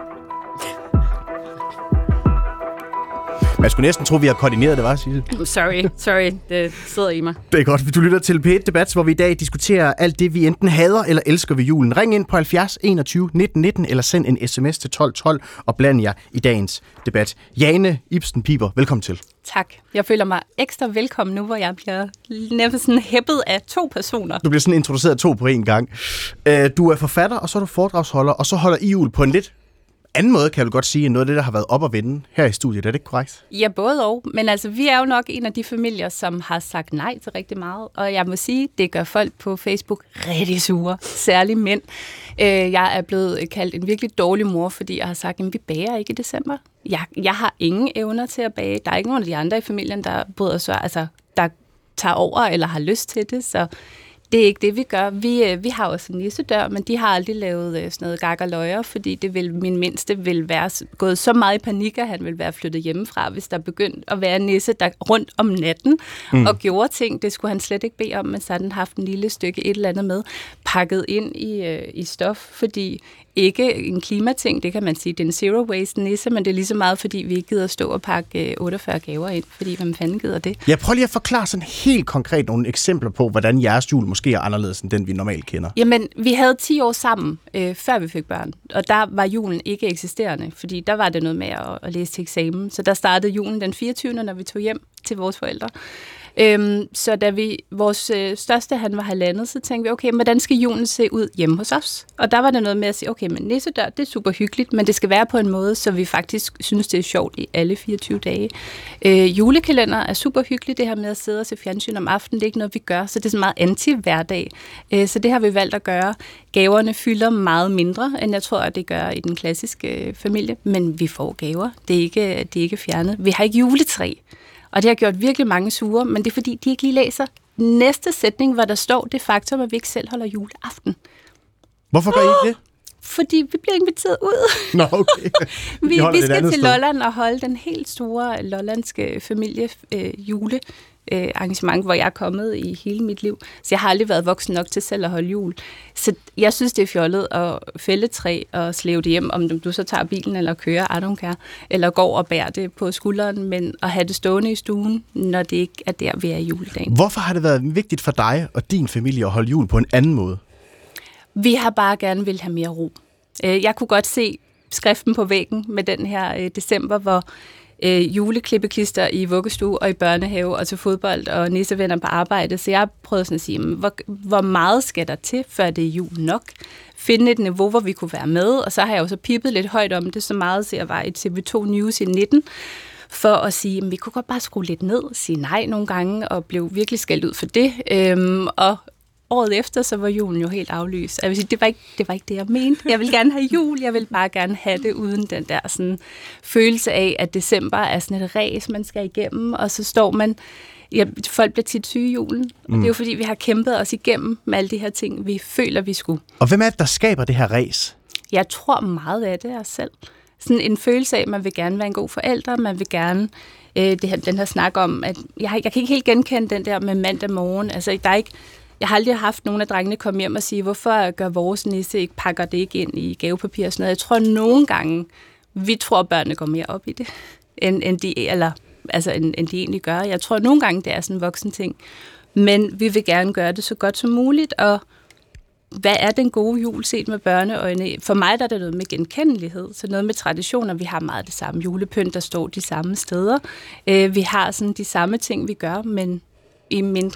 Man skulle næsten tro, vi har koordineret det, var Sisse? Sorry, det sidder i mig. Det er godt. Du lytter til P1 Debat, hvor vi i dag diskuterer alt det, vi enten hader eller elsker ved julen. Ring ind på 70 21 19 19 eller send en sms til 12 12 og bland jer i dagens debat. Jane Ibsen Piber, velkommen til. Tak. Jeg føler mig ekstra velkommen nu, hvor jeg bliver nærmest sådan hæppet af 2 personer. Du bliver sådan introduceret 2 på én gang. Du er forfatter, og så er du foredragsholder, og så holder I jul på en lidt anden måde, kan jeg vel godt sige, end noget af det, der har været op at vende her i studiet. Er det ikke korrekt? Ja, både og. Men altså, vi er jo nok en af de familier, som har sagt nej til rigtig meget. Og jeg må sige, det gør folk på Facebook rigtig sure. Særligt mænd. Jeg er blevet kaldt en virkelig dårlig mor, fordi jeg har sagt, at vi bager ikke i december. Jeg har ingen evner til at bage. Der er ikke nogen af de andre i familien, der bryder sig, altså, der tager over eller har lyst til det, så det er ikke det, vi gør. Vi har også en nissedør, men de har aldrig lavet sådan noget gak og løjer, fordi min mindste vil være gået så meget i panik, at han vil være flyttet hjemmefra, hvis der begyndte at være en nisse, der rundt om natten og gjorde ting. Det skulle han slet ikke bede om, men så havde han haft en lille stykke et eller andet med, pakket ind i stof, fordi ikke en klimating, det kan man sige, det er en zero waste nisse, men det er lige så meget, fordi vi ikke gider stå og pakke 48 gaver ind, fordi hvem fanden gider det? Jeg prøver lige at forklare sådan helt konkret nogle eksempler på, hvordan jeres jul måske er anderledes end den, vi normalt kender. Jamen, vi havde 10 år sammen, før vi fik børn, og der var julen ikke eksisterende, fordi der var det noget med at læse til eksamen, så der startede julen den 24. når vi tog hjem til vores forældre. Så da vores største, han var 1,5, så tænkte vi, okay, men hvordan skal julen se ud hjemme hos os? Og der var det noget med at sige, okay, men nissedør, det er super hyggeligt, men det skal være på en måde, så vi faktisk synes, det er sjovt i alle 24 dage. Julekalender er super hyggeligt, det her med at sidde og se fjernsyn om aftenen, det er ikke noget, vi gør, så det er så meget anti-hverdag. Så det har vi valgt at gøre. Gaverne fylder meget mindre, end jeg tror, at det gør i den klassiske familie, men vi får gaver. Det er ikke fjernet. Vi har ikke juletræ. Og det har gjort virkelig mange sure, men det er fordi, de ikke lige læser næste sætning, hvor der står det faktum, at vi ikke selv holder juleaften. Hvorfor gør I ikke det? Fordi vi bliver inviteret ud. Nå, okay. Vi skal til Lolland og holde den helt store lollandske familie julearrangement, hvor jeg er kommet i hele mit liv. Så jeg har aldrig været voksen nok til selv at holde jul. Så jeg synes, det er fjollet at fælde træ og slæve det hjem, om du så tager bilen eller kører, I don't care, eller går og bærer det på skulderen, men at have det stående i stuen, når det ikke er der, vi er i juledagen. Hvorfor har det været vigtigt for dig og din familie at holde jul på en anden måde? Vi har bare gerne vil have mere ro. Jeg kunne godt se skriften på væggen med den her december, hvor juleklippeklister i vuggestue og i børnehave og til fodbold og nissevenner på arbejde. Så jeg prøvede sådan at sige, hvor meget skal der til, før det er jul nok? Finde et niveau, hvor vi kunne være med. Og så har jeg jo så pippet lidt højt om det, så meget så jeg var i TV2 News i 19, for at sige, at vi kunne godt bare skrue lidt ned, sige nej nogle gange, og blev virkelig skældt ud for det. Og året efter, så var julen jo helt aflyst. Jeg vil sige, det var ikke det, jeg mente. Jeg vil gerne have jul, jeg vil bare gerne have det uden den der sådan, følelse af, at december er sådan et ræs, man skal igennem, og så står man... Ja, folk bliver tit syge i julen, og det er jo fordi, vi har kæmpet os igennem med alle de her ting, vi føler, vi skulle. Og hvem er det, der skaber det her ræs? Jeg tror meget af det er os selv. Sådan en følelse af, at man vil gerne være en god forælder, man vil gerne den her snak om, at jeg kan ikke helt genkende den der med mandag morgen. Altså, jeg har aldrig haft nogen af drengene komme hjem og sige, hvorfor gør vores nisse ikke, pakker det ikke ind i gavepapir og sådan noget. Jeg tror nogle gange, vi tror, at børnene går mere op i det, end de egentlig gør. Jeg tror nogle gange, det er sådan en voksen ting. Men vi vil gerne gøre det så godt som muligt, og hvad er den gode jul set med børneøjne? For mig der er det noget med genkendelighed, så noget med traditioner. Vi har meget det samme julepynt, der står de samme steder. Vi har sådan de samme ting, vi gør, men i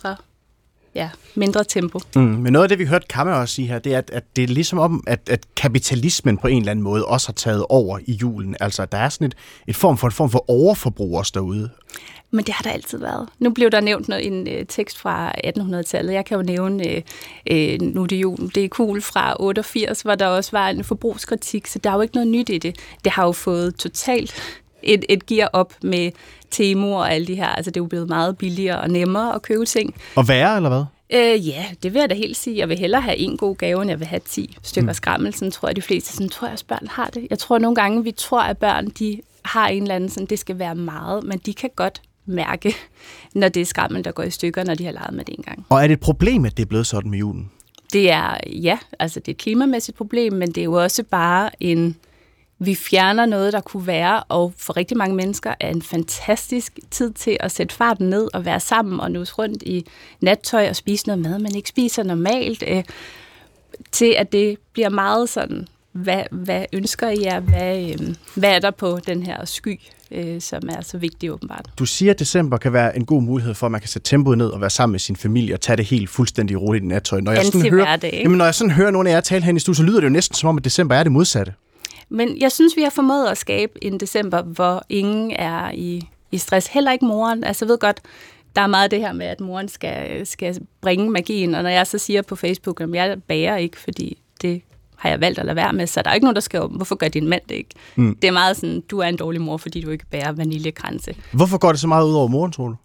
mindre tempo. Men noget af det, vi hørte Kamma også sige her, det er, at det er ligesom om, at kapitalismen på en eller anden måde også har taget over i julen. Altså, at der er sådan en form for overforbrug også derude. Men det har der altid været. Nu blev der nævnt en tekst fra 1800-tallet. Jeg kan jo nævne, nu er det jul, det er cool fra 88, hvor der også var en forbrugskritik, så der er jo ikke noget nyt i det. Det har jo fået totalt et gear op med Temu og alle de her. Altså, det er jo blevet meget billigere og nemmere at købe ting. Og værre, eller hvad? Ja, det vil jeg da helt sige. Jeg vil hellere have en god gave, end jeg vil have 10 stykker skrammel. Sådan tror jeg, de fleste. Sådan tror jeg, at børn har det. Jeg tror nogle gange, vi tror, at børn de har en eller anden, sådan, det skal være meget, men de kan godt mærke, når det er skrammel, der går i stykker, når de har leget med det en gang. Og er det et problem, at det er blevet sådan med julen? Det er, altså det er et klimamæssigt problem, men det er jo også bare vi fjerner noget, der kunne være, og for rigtig mange mennesker er en fantastisk tid til at sætte farten ned og være sammen og nus rundt i nattøj og spise noget mad, man ikke spiser normalt, til at det bliver meget sådan, hvad ønsker I jer? Hvad er der på den her sky, som er så vigtig åbenbart? Du siger, at december kan være en god mulighed for, at man kan sætte tempoet ned og være sammen med sin familie og tage det helt fuldstændig roligt i nattøj. Når jeg sådan hører nogle af jer tale herinde i studiet, så lyder det jo næsten som om, at december er det modsatte. Men jeg synes, vi har formået at skabe en december, hvor ingen er i stress. Heller ikke moren. Altså jeg ved godt, der er meget det her med, at moren skal bringe magien. Og når jeg så siger på Facebook, at jeg bager ikke, fordi det har jeg valgt at lade være med, så der er ikke nogen, der skriver, hvorfor gør din mand det ikke? Det er meget sådan, du er en dårlig mor, fordi du ikke bærer vaniljekranse. Hvorfor går det så meget ud over moren, tror du?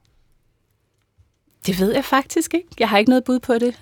Det ved jeg faktisk ikke. Jeg har ikke noget bud på det.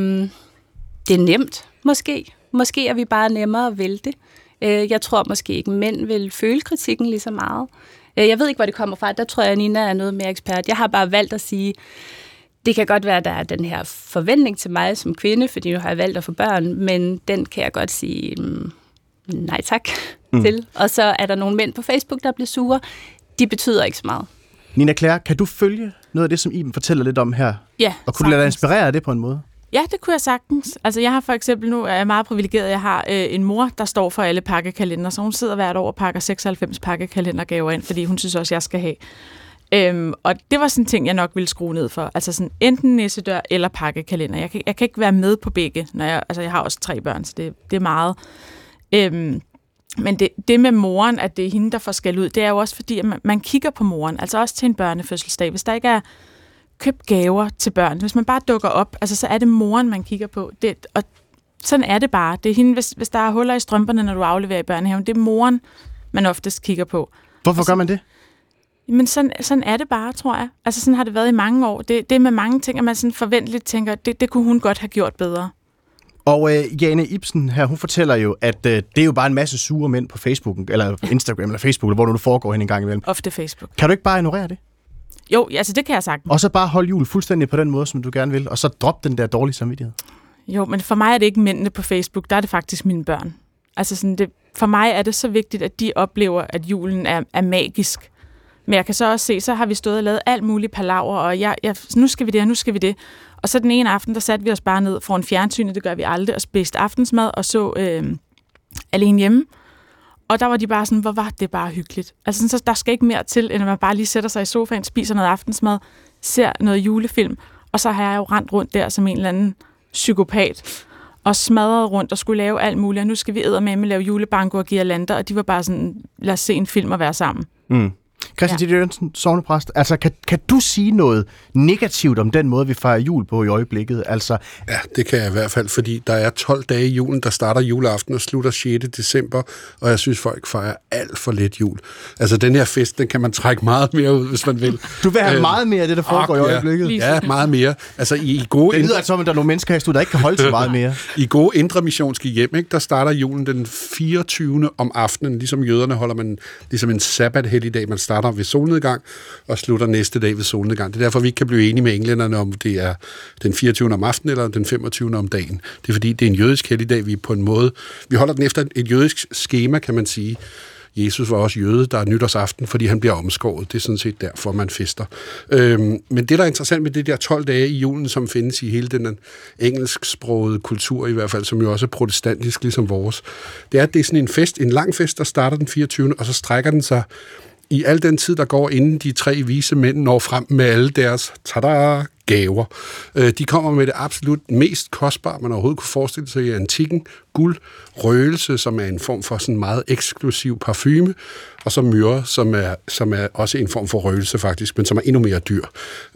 Det er nemt, måske. Måske er vi bare nemmere at vælte. Jeg tror måske ikke, mænd vil føle kritikken lige så meget. Jeg ved ikke, hvor det kommer fra. Der tror jeg, at Nina er noget mere ekspert. Jeg har bare valgt at sige, det kan godt være, at der er den her forventning til mig som kvinde, fordi nu har jeg valgt at få børn, men den kan jeg godt sige nej tak til. Og så er der nogle mænd på Facebook, der bliver sure. De betyder ikke så meget. Nina Claire, kan du følge noget af det, som Iben fortæller lidt om her? Ja, og kunne du lade dig inspirere af det på en måde? Ja, det kunne jeg sagtens. Altså, jeg har for eksempel nu, er jeg meget privilegeret, jeg har en mor, der står for alle pakkekalender, så hun sidder hvert år og pakker 96 pakkekalendergaver ind, fordi hun synes også, jeg skal have. Og det var sådan en ting, jeg nok ville skrue ned for. Altså sådan enten nissedør eller pakkekalender. Jeg kan ikke være med på begge, når jeg har også 3 børn, så det er meget. Men det med moren, at det er hende, der får skæld ud, det er jo også fordi, at man kigger på moren, altså også til en børnefødselsdag. Hvis der ikke er købt gaver til børn, hvis man bare dukker op, altså så er det moren, man kigger på. Og sådan er det bare. Det er hende, hvis der er huller i strømperne, når du afleverer i børnehaven, det er moren, man oftest kigger på. Hvorfor gør man det? Men sådan er det bare, tror jeg. Altså sådan har det været i mange år. Det er med mange ting, at man sådan forventeligt tænker, det kunne hun godt have gjort bedre. Og Jane Ibsen her, hun fortæller jo, at det er jo bare en masse sure mænd på Facebook, eller Instagram, eller Facebook, eller hvor du foregår hen en gang imellem. Ofte Facebook. Kan du ikke bare ignorere det? Jo, altså det kan jeg sagtens. Og så bare holde jul fuldstændig på den måde, som du gerne vil, og så drop den der dårlige samvittighed. Jo, men for mig er det ikke mændene på Facebook, der er det faktisk mine børn. Altså sådan for mig er det så vigtigt, at de oplever, at julen er magisk. Men jeg kan så også se, så har vi stået og lavet alt muligt palaver, og nu skal vi det, og nu skal vi det. Og så den ene aften, der satte vi os bare ned foran fjernsynet, det gør vi aldrig, og spiste aftensmad og så Alene Hjemme. Og der var de bare sådan, hvor var det bare hyggeligt. Altså sådan, så der skal ikke mere til, end at man bare lige sætter sig i sofaen, spiser noget aftensmad, ser noget julefilm, og så har jeg jo rendt rundt der som en eller anden psykopat, og smadret rundt og skulle lave alt muligt, og nu skal vi eddermame lave julebanko og girlander, og de var bare sådan, lad os se en film og være sammen. Christian Titte Jørgensen, sognepræst. Altså, kan du sige noget negativt om den måde, vi fejrer jul på i øjeblikket? Altså... Ja, det kan jeg i hvert fald, fordi der er 12 dage i julen, der starter juleaften og slutter 6. december, og jeg synes, folk fejrer alt for lidt jul. Altså, den her fest, den kan man trække meget mere ud, hvis man vil. Du vil have meget mere af det, der foregår i øjeblikket? Ja, meget mere. Altså, i gode... Det lyder altså, at der er nogle mennesker her, der ikke kan holde til meget mere. I gode indre missionske hjem, ikke, der starter julen den 24. om aftenen, ligesom jøderne holder man ligesom en sabbat-helligdag. Man starter ved solnedgang og slutter næste dag ved solnedgang. Det er derfor, vi ikke kan blive enige med englænderne, om det er den 24. om aftenen eller den 25. om dagen. Det er fordi, det er en jødisk helligdag, vi på en måde... Vi holder den efter et jødisk skema, kan man sige. Jesus var også jøde, der er nytårsaften, fordi han bliver omskåret. Det er sådan set derfor, man fester. Men det, der er interessant med det der 12 dage i julen, som findes i hele den engelsksprogede kultur, i hvert fald, som jo også er protestantisk, ligesom vores, det er, at det er sådan en fest, en lang fest, der starter den 24. og så strækker den sig i al den tid, der går, inden de 3 vise mænd når frem med alle deres gaver. De kommer med det absolut mest kostbare, man overhovedet kunne forestille sig i antikken. Guld, røgelse, som er en form for sådan meget eksklusiv parfume, og så myrre, som er også en form for røgelse faktisk, men som er endnu mere dyr.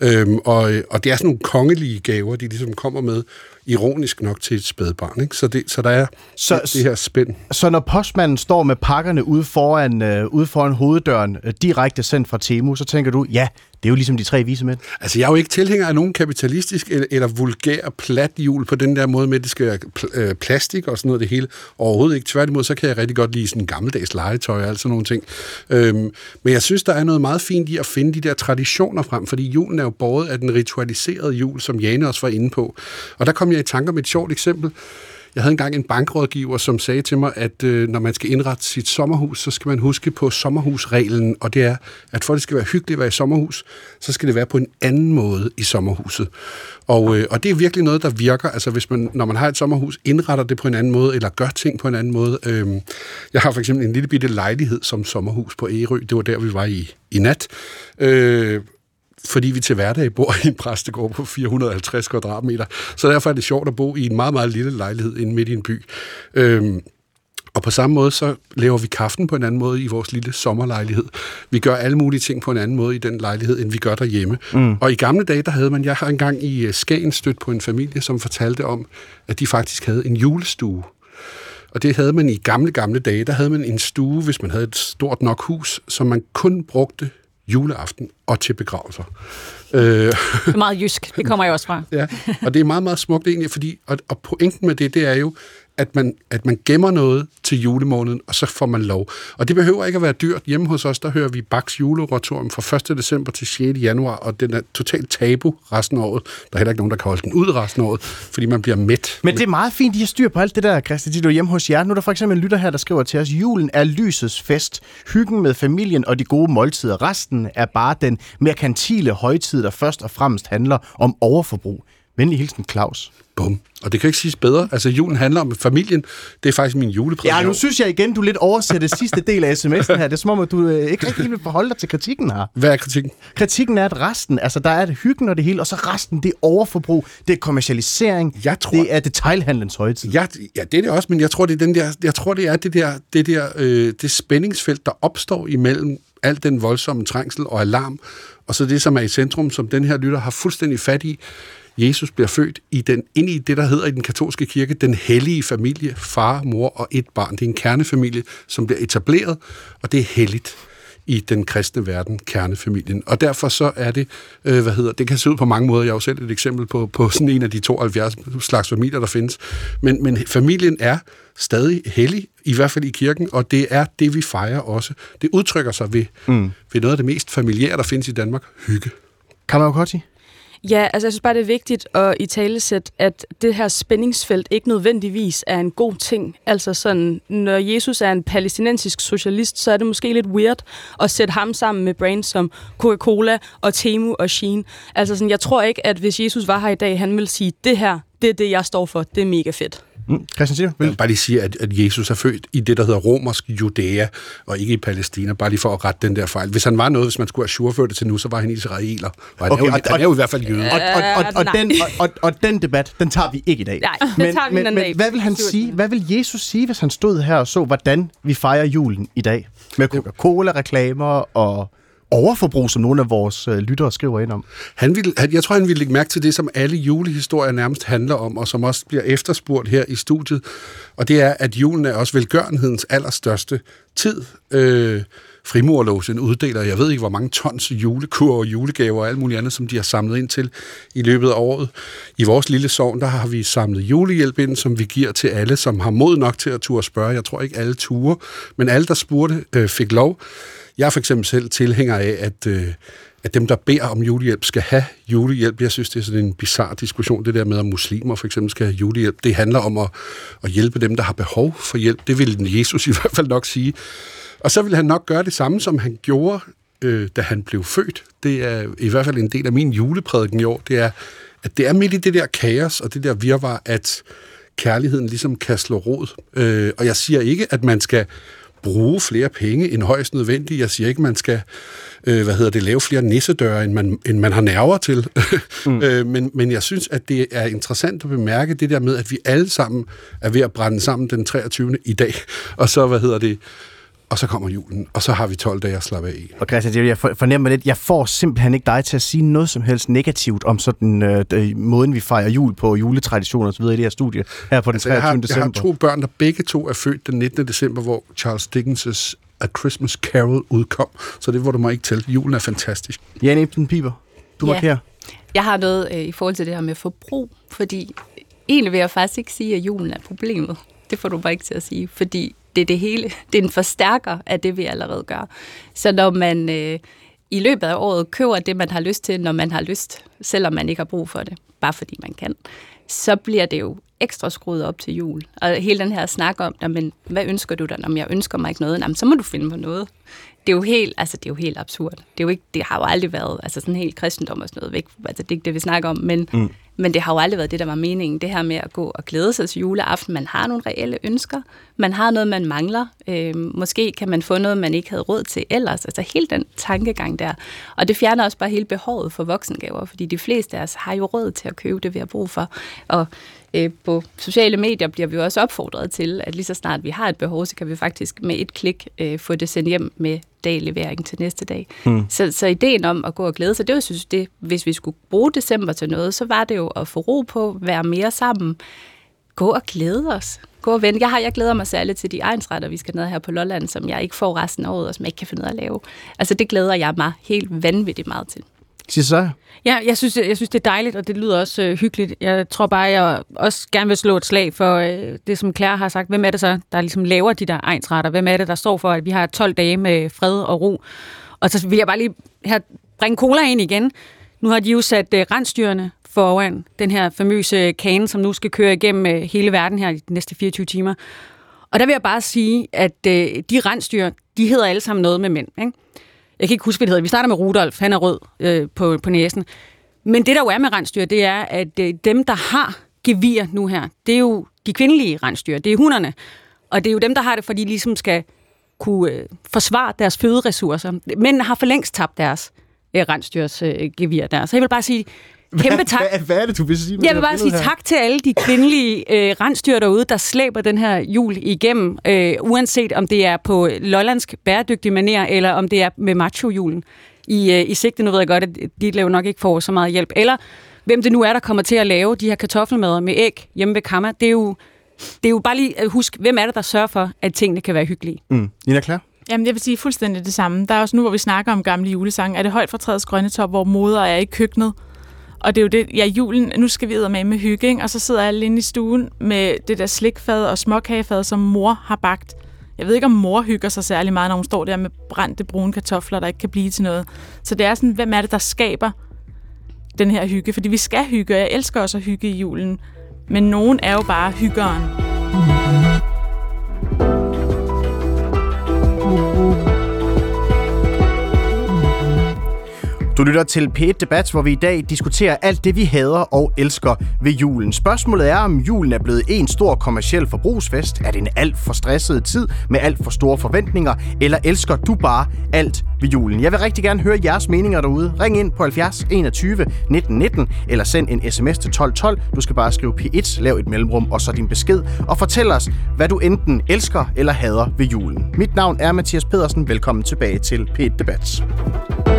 Og det er sådan nogle kongelige gaver, de ligesom kommer med, ironisk nok til et spædbarn. Ikke? Så der er det her spænd. Så når postmanden står med pakkerne ude foran hoveddøren, direkte sendt fra Temu, så tænker du, ja, det er jo ligesom de 3 vise mænd. Altså, jeg er jo ikke tilhænger af nogen kapitalistisk eller vulgær plat jul på den der måde med, at det skal være plastik og sådan noget det hele. Overhovedet ikke. Tværtimod, så kan jeg rigtig godt lide sådan gammeldags legetøj og alt sådan nogle ting. Men jeg synes, der er noget meget fint i at finde de der traditioner frem, fordi julen er jo båret af den ritualiserede jul, som Jane også var inde på. Og der kom jeg i tanke om et sjovt eksempel. Jeg havde engang en bankrådgiver, som sagde til mig, at når man skal indrette sit sommerhus, så skal man huske på sommerhusreglen, og det er, at for at det skal være hyggeligt at være i sommerhus, så skal det være på en anden måde i sommerhuset. Og det er virkelig noget, der virker. Altså hvis man, når man har et sommerhus, indretter det på en anden måde, eller gør ting på en anden måde. Jeg har for eksempel en lille bitte lejlighed som sommerhus på Ærø. Det var der, vi var i nat. Fordi vi til hverdag bor i en præstegård på 450 kvadratmeter. Så derfor er det sjovt at bo i en meget, meget lille lejlighed inde midt i en by. Og på samme måde, så laver vi kaffen på en anden måde i vores lille sommerlejlighed. Vi gør alle mulige ting på en anden måde i den lejlighed, end vi gør derhjemme. Og i gamle dage, jeg har engang i Skagen stødt på en familie, som fortalte om, at de faktisk havde en julestue. Og det havde man i gamle dage. Der havde man en stue, hvis man havde et stort nok hus, som man kun brugte juleaften og til begravelser. Det er meget jysk, det kommer jeg også fra. Ja, og det er meget, meget smukt egentlig, fordi, og pointen med det er jo, at man gemmer noget til julemåneden, og så får man lov. Og det behøver ikke at være dyrt. Hjemme hos os, der hører vi Bachs juleoratorium fra 1. december til 6. januar, og den er totalt tabu resten af året. Der er heller ikke nogen, der kan holde den ud resten af året, fordi man bliver mæt. Men det er meget fint, at I har styr på alt det der, Christian, du er hjemme hos jer. Nu er der for eksempel en lytter her, der skriver til os, julen er lysets fest, hyggen med familien og de gode måltider. Resten er bare den merkantile højtid, der først og fremmest handler om overforbrug. Venlig hilsen, Claus. Bum. Og det kan ikke siges bedre. Altså, julen handler om familien. Det er faktisk min juleprædiken. Ja, nu synes jeg igen, du lidt oversætter sidste del af sms'en her. Det er som om, at du ikke rigtig vil forholde dig til kritikken her. Hvad er kritikken? Kritikken er, at resten, altså der er det hyggen og det hele, og så resten, det er overforbrug, det er kommercialisering, det er detailhandlens højtid. Ja, det er det også, men jeg tror, det er det spændingsfelt, der opstår imellem al den voldsomme trængsel og alarm, og så det, som er i centrum, som den her lytter har fuldstændig fat i. Jesus bliver født ind i det, der hedder i den katolske kirke, den hellige familie, far, mor og et barn. Det er en kernefamilie, som bliver etableret, og det er helligt i den kristne verden, kernefamilien. Og derfor så er det, det kan se ud på mange måder. Jeg har jo selv et eksempel på sådan en af de 72 slags familier, der findes. Men familien er stadig hellig, i hvert fald i kirken, og det er det, vi fejrer også. Det udtrykker sig ved noget af det mest familiære, der findes i Danmark, hygge. Kamau Kotti? Ja, altså jeg synes bare, det er vigtigt at italesætte, at det her spændingsfelt ikke nødvendigvis er en god ting. Altså sådan, når Jesus er en palæstinensisk socialist, så er det måske lidt weird at sætte ham sammen med brands som Coca-Cola og Temu og Shein. Altså sådan, jeg tror ikke, at hvis Jesus var her i dag, han ville sige, det her, det er det, jeg står for. Det er mega fedt. Christian Siger? Jeg vil bare lige sige, at Jesus er født i det, der hedder romersk Judæa, og ikke i Palæstina, bare lige for at rette den der fejl. Hvis han var noget, hvis man skulle have ajourført det til nu, så var han israeler. Og han er jo i hvert fald jøde. Og den debat, den tager vi ikke i dag. Nej, den tager vi en anden dag. Hvad vil han sige? Hvad vil Jesus sige, hvis han stod her og så, hvordan vi fejrer julen i dag? Med Coca-Cola-reklamer og overforbrug, som nogle af vores lyttere skriver ind om? Jeg tror, han ville lægge mærke til det, som alle julehistorier nærmest handler om, og som også bliver efterspurgt her i studiet. Og det er, at julen er også velgørenhedens allerstørste tid. Frimurerlogen uddeler, jeg ved ikke, hvor mange tons julekurver og julegaver og alt muligt andet, som de har samlet ind til i løbet af året. I vores lille sogn, der har vi samlet julehjælp ind, som vi giver til alle, som har mod nok til at turde spørge. Jeg tror ikke alle turde, men alle, der spurgte, fik lov. Jeg er for eksempel selv tilhænger af, at dem, der beder om julehjælp, skal have julehjælp. Jeg synes, det er sådan en bizarre diskussion, det der med, at muslimer for eksempel skal have julehjælp. Det handler om at hjælpe dem, der har behov for hjælp. Det vil Jesus i hvert fald nok sige. Og så vil han nok gøre det samme, som han gjorde, da han blev født. Det er i hvert fald en del af min juleprædiken i år. Det er, at det er midt i det der kaos og det der virvar, at kærligheden ligesom kan slå rod. Og jeg siger ikke, at man skal bruge flere penge end højst nødvendigt. Jeg siger ikke, man skal lave flere nissedøre, end man har nerver til. Men jeg synes, at det er interessant at bemærke det der med, at vi alle sammen er ved at brænde sammen den 23. i dag. Og så, og så kommer julen, og så har vi 12 dage at slappe af i. Og Christian, jeg fornemmer lidt, jeg får simpelthen ikke dig til at sige noget som helst negativt om sådan måden, vi fejrer jul på, juletraditioner og så videre i det her studie her på den 23. december. Jeg har 2 børn, der begge 2 er født den 19. december, hvor Charles Dickens' A Christmas Carol udkom. Så det var du mig ikke til. Julen er fantastisk. Jane Ibsen Piber, du markerer. Jeg har noget i forhold til det her med forbrug, fordi egentlig vil jeg faktisk ikke sige, at julen er problemet. Det får du bare ikke til at sige, fordi det er det hele. Det er en forstærker af det, vi allerede gør. Så når man i løbet af året køber det, man har lyst til, når man har lyst, selvom man ikke har brug for det, bare fordi man kan, så bliver det jo ekstra skruet op til jul. Og hele den her snak om, men hvad ønsker du dig? Om jeg ønsker mig ikke noget, jamen, så må du finde på noget. Det er jo helt absurd. Det har jo aldrig været sådan helt kristendom og sådan noget væk. Altså, det er ikke det, vi snakker om, men det har jo aldrig været det, der var meningen. Det her med at gå og glæde sig til juleaften. Man har nogle reelle ønsker. Man har noget, man mangler. Måske kan man få noget, man ikke havde råd til ellers. Altså hele den tankegang der. Og det fjerner også bare hele behovet for voksengaver, fordi de fleste af os har jo råd til at købe det, vi har brug for. Og på sociale medier bliver vi jo også opfordret til, at lige så snart vi har et behov, så kan vi faktisk med et klik få det sendt hjem med daglevering til næste dag. Så ideen om at gå og glæde sig, det var, synes det, hvis vi skulle bruge december til noget, så var det jo at få ro på, være mere sammen, gå og glæde os. Gå og vente. Jeg glæder mig særligt til de egnsretter, vi skal ned her på Lolland, som jeg ikke får resten af året, og som jeg ikke kan finde ud af at lave. Altså det glæder jeg mig helt vanvittigt meget til. Ja, jeg synes, det er dejligt, og det lyder også hyggeligt. Jeg tror bare, jeg også gerne vil slå et slag for det, som Claire har sagt. Hvem er det så, der ligesom laver de der egnsretter? Hvem er det, der står for, at vi har 12 dage med fred og ro? Og så vil jeg bare lige her bringe cola ind igen. Nu har de jo sat rensdyrene foran den her famøse kane, som nu skal køre igennem hele verden her de næste 24 timer. Og der vil jeg bare sige, at de rensdyr, de hedder alle sammen noget med mænd, ikke? Jeg kan ikke huske, hvad det hedder. Vi starter med Rudolf. Han er rød på næsen. Men det, der jo er med rensdyr, det er, at dem, der har gevir nu her, det er jo de kvindelige rensdyr. Det er hunderne. Og det er jo dem, der har det, fordi de ligesom skal kunne forsvare deres føderessourcer. Mændene har for længst tabt deres rensdyrs gevir der. Så jeg vil bare sige kæmpe tak. Hvad er det, du vil sige? Jeg vil bare sige tak til alle de kvindelige rensdyr derude, der slæber den her jul igennem, uanset om det er på lollandsk bæredygtig manér, eller om det er med macho-julen i sigte. Nu ved jeg godt, at de laver nok ikke får så meget hjælp. Eller hvem det nu er, der kommer til at lave de her kartoffelmadder med æg hjemme ved Kamma. Det er jo bare lige at huske, hvem er det, der sørger for, at tingene kan være hyggelige. Nina Claire? Jamen, jeg vil sige fuldstændig det samme. Der er også nu, hvor vi snakker om gamle julesange, er det højt fra træets grønne top, hvor moder er i køkkenet. Og det er jo det, julen, nu skal vi med hygge, ikke? Og så sidder alle inde i stuen med det der slikfad og småkagefad, som mor har bagt. Jeg ved ikke, om mor hygger sig særlig meget, når hun står der med brændte brune kartofler, der ikke kan blive til noget. Så det er sådan, hvem er det, der skaber den her hygge? Fordi vi skal hygge, og jeg elsker også at hygge i julen. Men nogen er jo bare hyggeren. Du lytter til P1 Debat, hvor vi i dag diskuterer alt det, vi hader og elsker ved julen. Spørgsmålet er, om julen er blevet en stor kommerciel forbrugsfest. Er det en alt for stresset tid med alt for store forventninger? Eller elsker du bare alt ved julen? Jeg vil rigtig gerne høre jeres meninger derude. Ring ind på 70 21 19 19 eller send en sms til 1212. Du skal bare skrive P1, lav et mellemrum og så din besked. Og fortæl os, hvad du enten elsker eller hader ved julen. Mit navn er Mathias Pedersen. Velkommen tilbage til P1 Debat.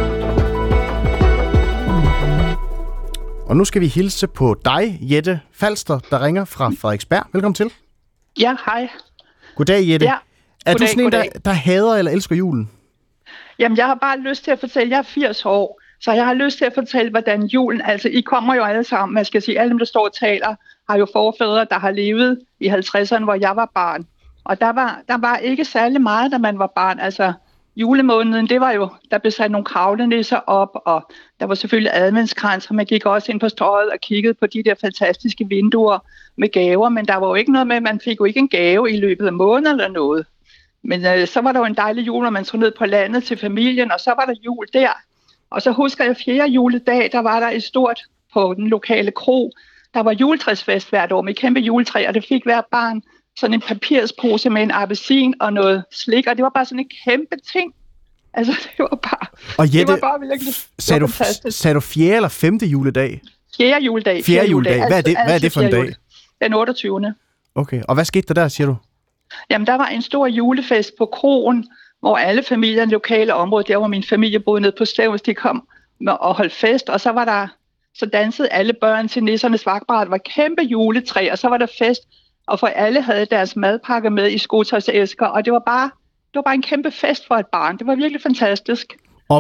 Og nu skal vi hilse på dig, Jette Falster, der ringer fra Frederiksberg. Velkommen til. Ja, hej. Goddag, Jette. Ja. Er du sådan en, der hader eller elsker julen? Jamen, jeg har bare lyst til at fortælle, jeg er 80 år, så jeg har lyst til at fortælle, hvordan julen, altså I kommer jo alle sammen, man skal sige, alle dem, der står og taler, har jo forfædre, der har levet i 50'erne, hvor jeg var barn. Og der var ikke særlig meget, da man var barn. Altså, julemåneden, det var jo, der blev sat nogle kravlenisser op, og der var selvfølgelig adventskrans, og man gik også ind på strøget og kiggede på de der fantastiske vinduer med gaver, men der var jo ikke noget med, man fik jo ikke en gave i løbet af måneden eller noget. Men så var der jo en dejlig jul, når man tog ned på landet til familien, og så var der jul der. Og så husker jeg 4. juledag, der var der et stort på den lokale kro. Der var juletræsfest hvert år med kæmpe juletræ, og det fik hver barn sådan en papirspose med en appelsin og noget slik, og det var bare sådan en kæmpe ting. Altså, det var bare, og Jette, det var bare virkelig sagde du 4. eller 5. juledag? 4. juledag. 4. juledag. Hvad er det for en dag? Den 28. Okay, og hvad skete der, siger du? Jamen, der var en stor julefest på kroen, hvor alle familier i lokale område, der hvor min familie boede nede på Stævns, de kom og holdt fest, og så dansede alle børn til nissernes vagtbræt, var kæmpe juletræ, og så var der fest, og for alle havde deres madpakke med i skotøjsæsker, og det var bare en kæmpe fest for et barn. Det var virkelig fantastisk. Og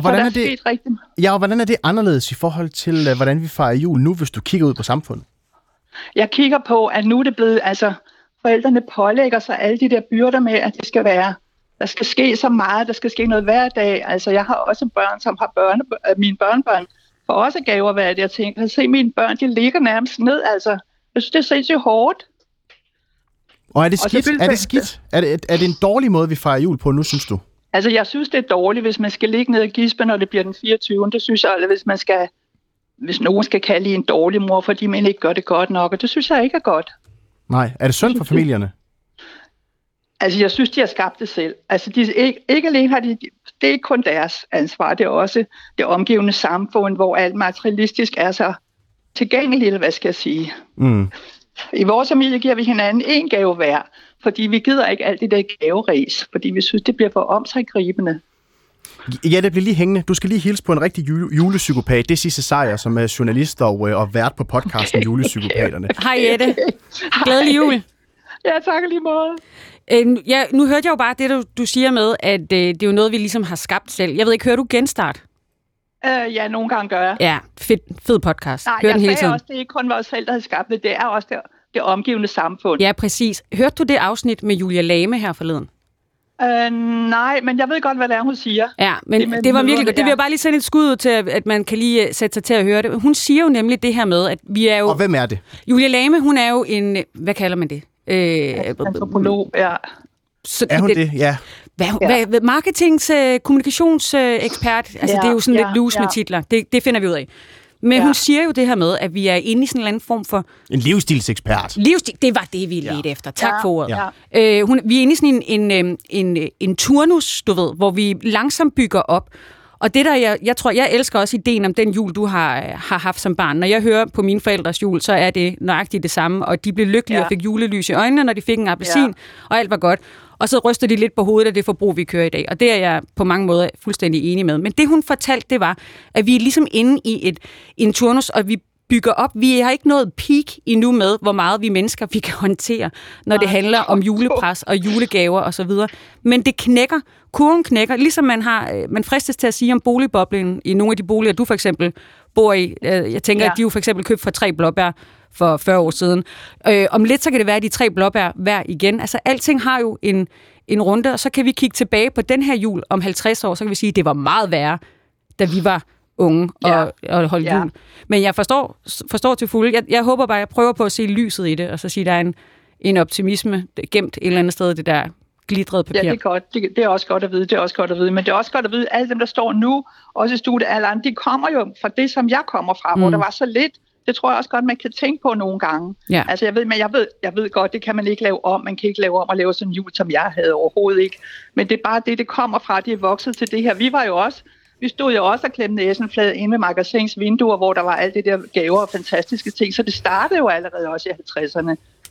hvordan er det anderledes i forhold til, hvordan vi fejrer jul nu, hvis du kigger ud på samfundet? Jeg kigger på, at nu er det blevet, altså forældrene pålægger sig alle de der byrder med, at det skal være, der skal ske så meget, der skal ske noget hver dag. Altså jeg har også børn, som har mine børnebørn, får også gaver hver dag. Jeg tænker, at se mine børn, de ligger nærmest ned, altså. Jeg synes, det er sindssygt hårdt. Og er det skidt? Er det en dårlig måde, vi fejrer jul på nu, synes du? Altså, jeg synes, det er dårligt, hvis man skal ligge ned og gispe, når det bliver den 24. Det synes jeg, eller hvis nogen skal kalde en dårlig mor, fordi man ikke gør det godt nok, og det synes jeg ikke er godt. Nej, er det synd for familierne? Altså, jeg synes, de har skabt det selv. Altså, ikke alene har det er ikke kun deres ansvar, det er også det omgivende samfund, hvor alt materialistisk er så tilgængeligt, hvad skal jeg sige. Mm. I vores familie giver vi hinanden en gave hver, fordi vi gider ikke alt det der gaveræs, fordi vi synes, det bliver for omsiggribende. Ja, det bliver lige hængende. Du skal lige hilse på en rigtig julepsykopat. Det er Sisse Sejer, som er journalist og vært på podcasten Julepsykopaterne. Hej Jette. Glædelig jul. Ja, tak lige måde. Nu hørte jeg jo bare det, du siger med, at det er jo noget, vi ligesom har skabt selv. Jeg ved ikke, hører du Genstart? Ja, nogle gange gør jeg. Ja, fed podcast. Nej, jeg sagde også, det er ikke kun vores forældre, der har skabt det. Det er også det omgivende samfund. Ja, præcis. Hørte du det afsnit med Julia Lame her forleden? Nej, men jeg ved godt, hvad det er, hun siger. Ja, men det var virkelig godt. Det vil jeg bare lige sende et skud ud til, at man kan lige sætte sig til at høre det. Hun siger jo nemlig det her med, at vi er jo... Og hvem er det? Julia Lame, hun er jo en... Hvad kalder man det? Antropolog, ja. Er hun det? Ja. Marketings kommunikationsekspert. Altså, det er jo sådan lidt loose med titler. Det finder vi ud af. Men hun siger jo det her med, at vi er inde i sådan en eller anden form for... En livsstilsekspert. Det var det, vi ledte efter. Tak for ordet. Ja. Vi er inde i sådan en turnus, du ved, hvor vi langsomt bygger op. Og det der, jeg tror, jeg elsker også ideen om den jul, du har haft som barn. Når jeg hører på mine forældres jul, så er det nøjagtigt det samme. Og de blev lykkelige og fik julelys i øjnene, når de fik en appelsin, og alt var godt. Og så ryster de lidt på hovedet af det forbrug, vi kører i dag. Og det er jeg på mange måder fuldstændig enig med. Men det, hun fortalte, det var, at vi er ligesom inde i en turnus, og vi bygger op. Vi har ikke nået peak endnu med, hvor meget vi mennesker vi kan håndtere, når det handler om julepres og julegaver osv. Men det knækker. Kurven knækker. Ligesom man fristes til at sige om boligboblen i nogle af de boliger, du for eksempel bor i. Jeg tænker, at de jo for eksempel købte for 3 blåbær for 40 år siden. Om lidt, så kan det være, at de 3 blåbær hver igen. Altså, alting har jo en runde, og så kan vi kigge tilbage på den her jul om 50 år, så kan vi sige, at det var meget værre, da vi var unge og holdt jul. Men jeg forstår til fulde. Jeg håber bare, jeg prøver på at se lyset i det, og så sige, at der er en optimisme gemt et eller andet sted, det der glitrede papir. Ja, det er godt. Det er også godt at vide. Men det er også godt at vide, at alle dem, der står nu, også i studiealderen, de kommer jo fra det, som jeg kommer fra, hvor der var så lidt. Det tror jeg også godt, man kan tænke på nogle gange. Ja. Altså, jeg ved godt, det kan man ikke lave om. Man kan ikke lave om at lave sådan en jul, som jeg havde overhovedet ikke. Men det er bare det kommer fra. De er vokset til det her. Vi stod jo også og klemte næsenflade inde ved magasins vinduer, hvor der var alt det der gaver og fantastiske ting. Så det startede jo allerede også i 50'erne.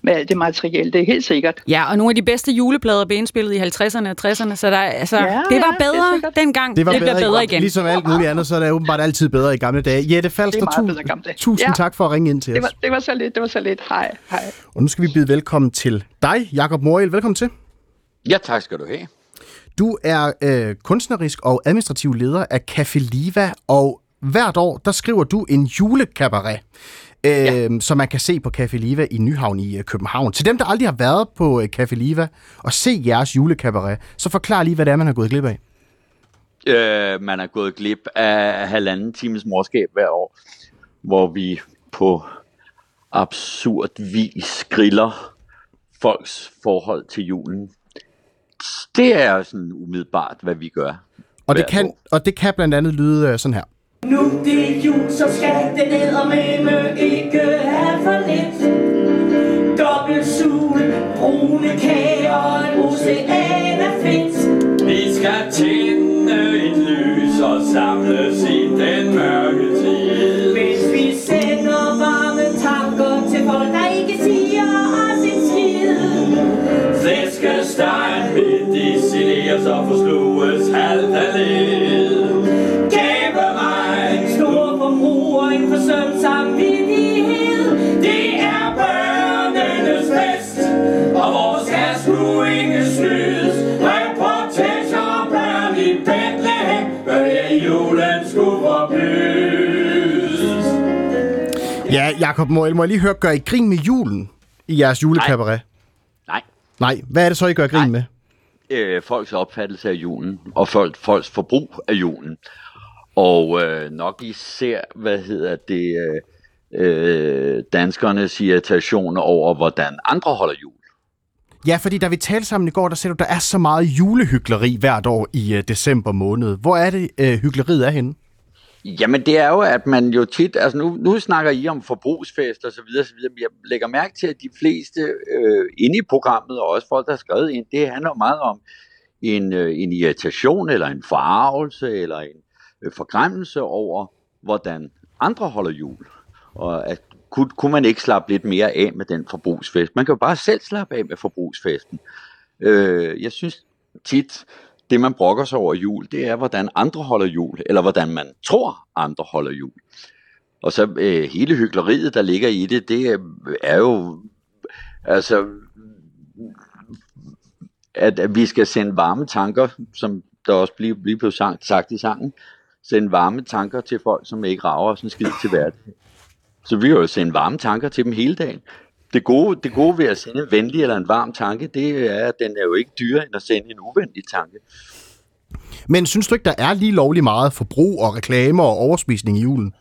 med alt det materiale, det er helt sikkert. Ja, og nogle af de bedste juleplader blev indspillet i 50'erne og 60'erne, så det var bedre dengang. Det bliver bedre igen. Ligesom alt muligt andet, så er det åbenbart altid bedre i gamle dage. Jette Falster, tusind tak for at ringe ind til os. Det var så lidt. Hej. Og nu skal vi byde velkommen til dig, Jakob Morild. Velkommen til. Ja, tak skal du have. Du er kunstnerisk og administrativ leder af Café Liva, og hvert år, der skriver du en julekabaret, som man kan se på Café Liva i Nyhavn i København. Til dem, der aldrig har været på Café Liva og se jeres julekabaret, så forklar lige, hvad det er, man har gået glip af. Man er gået glip af 1,5 times morskab hver år, hvor vi på absurd vis griller folks forhold til julen. Det er sådan umiddelbart, hvad vi gør. Og det kan blandt andet lyde sådan her. Nu det er jul, så skal det eddermame ikke have for lidt. Dobbelt sul, brune kager og en ocean af fedt. Vi skal tænde et lys og samles i den mørke tid. Hvis vi sender varme tanker til folk, der ikke siger os en skid. Flæskestegen vil desileres og forsluges halvt af led. En forsømt samvittighed. Det er børnenes fest, og vores skal sgu ikke snydes. Reportager og børn i Bethlehem, hvad er julen skulle forbydes. Ja, Jakob Morild, må jeg lige høre, gør I grin med julen i jeres julekabaret? Nej. Hvad er det så, I gør grin med? Folks opfattelse af julen, og folks forbrug af julen. Og nok især, danskernes irritation over, hvordan andre holder jul. Ja, fordi da vi talte sammen i går, der sagde du, der er så meget julehykleri hvert år i december måned. Hvor er det, hykleriet er henne? Jamen det er jo, at man jo tit, altså nu snakker I om forbrugsfest og så videre, men jeg lægger mærke til, at de fleste inde i programmet, og også folk, der har skrevet ind, det handler meget om en irritation, eller en forargelse, eller en forgræmmelse over, hvordan andre holder jul. Og at kunne man ikke slappe lidt mere af med den forbrugsfest? Man kan jo bare selv slappe af med forbrugsfesten. Jeg synes tit, det man brokker sig over jul, det er, hvordan andre holder jul, eller hvordan man tror, andre holder jul. Og så hele hykleriet, der ligger i det, det er jo, altså, at vi skal sende varme tanker, som der også lige blev sagt i sangen, sende varme tanker til folk, som ikke rager sådan skid til hverdag. Så vi jo sende varme tanker til dem hele dagen. Det gode ved at sende en venlig eller en varm tanke, det er, at den er jo ikke dyrere end at sende en uvenlig tanke. Men synes du ikke, der er lige lovlig meget forbrug og reklamer og overspisning i julen?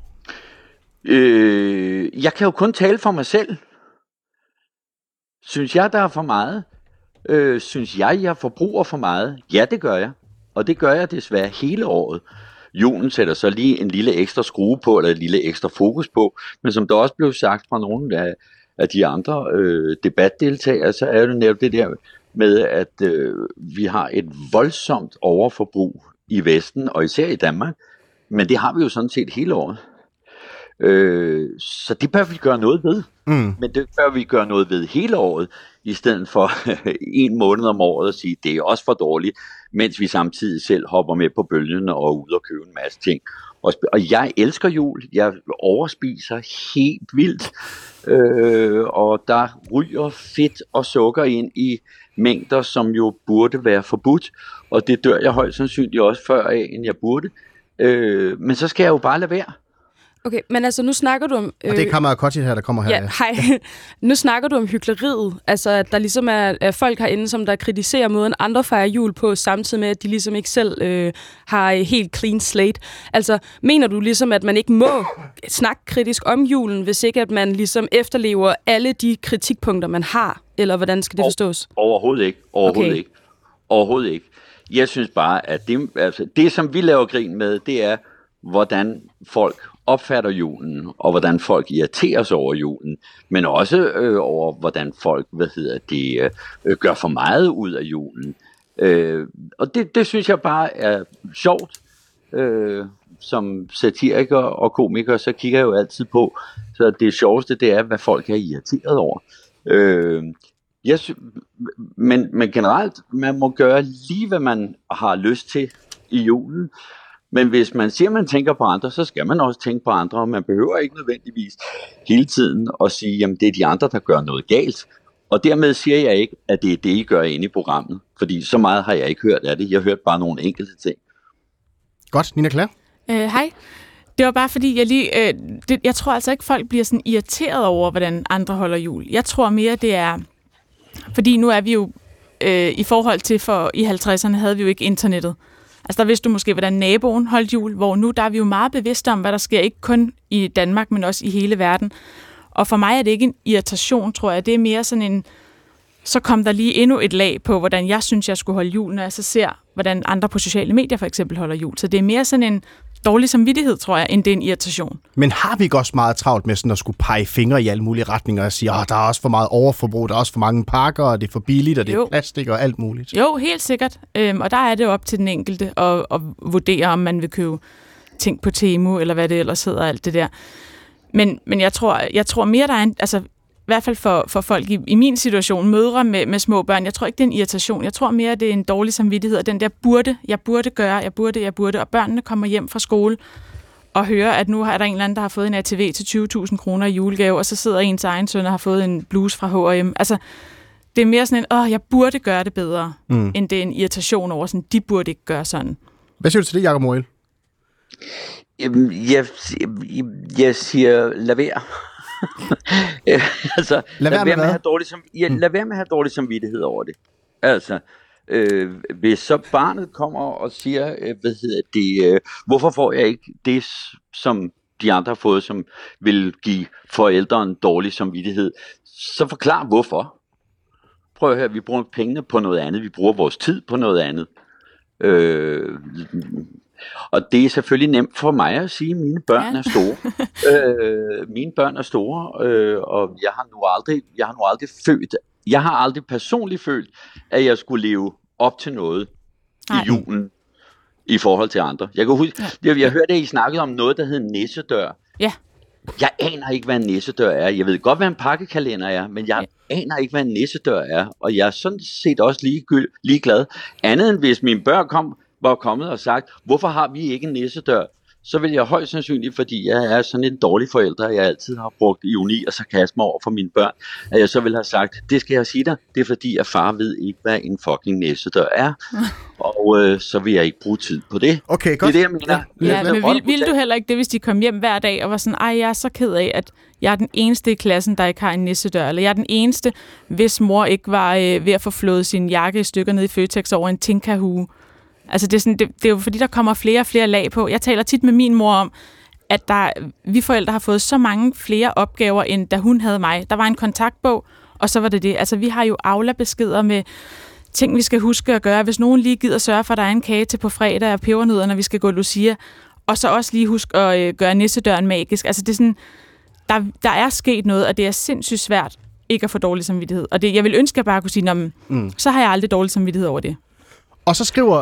Jeg kan jo kun tale for mig selv. Synes jeg, der er for meget? Synes jeg forbruger for meget? Ja, det gør jeg. Og det gør jeg desværre hele året. Julen sætter så lige en lille ekstra skrue på, eller en lille ekstra fokus på. Men som der også blev sagt fra nogle af de andre debatdeltagere, så er det netop det der med, at vi har et voldsomt overforbrug i Vesten, og især i Danmark. Men det har vi jo sådan set hele året. Så det bør vi gøre noget ved. Men det bør vi gøre noget ved hele året, i stedet for 1 måned om året at sige, det er også for dårligt, mens vi samtidig selv hopper med på bølgen og er ude og købe en masse ting. Og jeg elsker jul. Jeg overspiser helt vildt. Og der ryger fedt og sukker ind i mængder, som jo burde være forbudt. Og det dør jeg højst sandsynligt også før af, end jeg burde. Men så skal jeg jo bare lade være. Okay, men altså nu snakker du om... Og det er Kamara Kotti her, der kommer her. Ja, hej. Nu snakker du om hykleriet. Altså, at der ligesom er folk herinde, som der kritiserer måden andre fejrer jul på, samtidig med, at de ligesom ikke selv har helt clean slate. Altså, mener du ligesom, at man ikke må snakke kritisk om julen, hvis ikke at man ligesom efterlever alle de kritikpunkter, man har? Eller hvordan skal det forstås? Overhovedet ikke. Overhovedet ikke. Jeg synes bare, at det, som vi laver grin med, det er, hvordan folk opfatter julen, og hvordan folk irriterer sig over julen, men også over, hvordan folk, gør for meget ud af julen. Og det synes jeg bare er sjovt. Som satiriker og komiker, så kigger jeg jo altid på, så det sjoveste, det er, hvad folk er irriteret over. Men generelt, man må gøre lige, hvad man har lyst til i julen. Men hvis man siger, at man tænker på andre, så skal man også tænke på andre, og man behøver ikke nødvendigvis hele tiden at sige, at det er de andre, der gør noget galt. Og dermed siger jeg ikke, at det er det, I gør inde i programmet, fordi så meget har jeg ikke hørt af det. Jeg har hørt bare nogle enkelte ting. Godt, Nina Claire. Hej. Det var bare fordi, jeg tror altså ikke, folk bliver sådan irriteret over, hvordan andre holder jul. Jeg tror mere, det er... Fordi nu er vi jo, i forhold til for i 50'erne, havde vi jo ikke internettet. Altså der vidste du måske, hvordan naboen holdt jul, hvor nu der er vi jo meget bevidste om, hvad der sker, ikke kun i Danmark, men også i hele verden. Og for mig er det ikke en irritation, tror jeg. Det er mere sådan en... Så kom der lige endnu et lag på, hvordan jeg synes, jeg skulle holde jul, når jeg så ser, hvordan andre på sociale medier for eksempel holder jul. Så det er mere sådan en dårlig samvittighed, tror jeg, end det er en irritation. Men har vi ikke også meget travlt med sådan at skulle pege fingre i alle mulige retninger og sige, der er også for meget overforbrug, der er også for mange pakker, og det er for billigt, og det er plastik og alt muligt? Jo, helt sikkert. Og der er det op til den enkelte at vurdere, om man vil købe ting på Temu, eller hvad det ellers hedder, alt det der. Men jeg tror mere, der er en... Altså, i hvert fald for folk i min situation, mødre med små børn, jeg tror ikke, det er en irritation. Jeg tror mere, det er en dårlig samvittighed, og den der jeg burde gøre, jeg burde, og børnene kommer hjem fra skole og hører, at nu er der en eller anden, der har fået en ATV til 20.000 kroner i julegave, og så sidder ens egen søn og har fået en bluse fra H&M. Altså, det er mere sådan en, jeg burde gøre det bedre, end det er en irritation over sådan, de burde ikke gøre sådan. Hvad siger du til det, Jacob Morild? Jeg siger, lad være. Altså, lad være med at have dårlig samvittighed over det. Altså, hvis så barnet kommer og siger, hvorfor får jeg ikke det, som de andre har fået, som vil give forældrene dårlig samvittighed, så forklar hvorfor. Prøv at høre, vi bruger pengene på noget andet, vi bruger vores tid på noget andet. Og det er selvfølgelig nemt for mig at sige, at mine børn er store. Mine børn er store, og jeg har aldrig personligt følt, at jeg skulle leve op til noget i julen i forhold til andre. Jeg kan huske, jeg hørte, at I snakkede om noget, der hed nissedør. Ja. Jeg aner ikke, hvad en nissedør er. Jeg ved godt, hvad en pakkekalender er, men jeg aner ikke, hvad en nissedør er. Og jeg er sådan set også ligeglad. Andet end hvis mine børn var kommet og sagt, hvorfor har vi ikke en nissedør? Så vil jeg højst sandsynligt, fordi jeg er sådan en dårlig forælder, jeg altid har brugt ironi og sarkasme over for mine børn, at jeg så vil have sagt, det skal jeg sige dig, det er fordi, at far ved ikke, hvad en fucking nissedør er, og så vil jeg ikke bruge tid på det. Okay, godt. Det er det, jeg mener. Ja, men vil du heller ikke det, hvis de kom hjem hver dag og var sådan, jeg er så ked af, at jeg er den eneste i klassen, der ikke har en nissedør, eller jeg er den eneste, hvis mor ikke var ved at få flået sin jakke i stykker ned i Føtex over en Tinka-hue. Altså det er jo fordi, der kommer flere og flere lag på. Jeg taler tit med min mor om, at vi forældre har fået så mange flere opgaver, end da hun havde mig. Der var en kontaktbog, og så var det det. Altså vi har jo Aula-beskeder med ting, vi skal huske at gøre. Hvis nogen lige gider sørge for, at der er en kage til på fredag og pebernødder, når vi skal gå Lucia, og så også lige huske at gøre nissedøren magisk. Altså det er sådan, der er sket noget, og det er sindssygt svært ikke at få dårlig samvittighed. Og jeg vil ønske, at jeg bare kunne sige, så har jeg aldrig dårlig samvittighed over det. Og så skriver...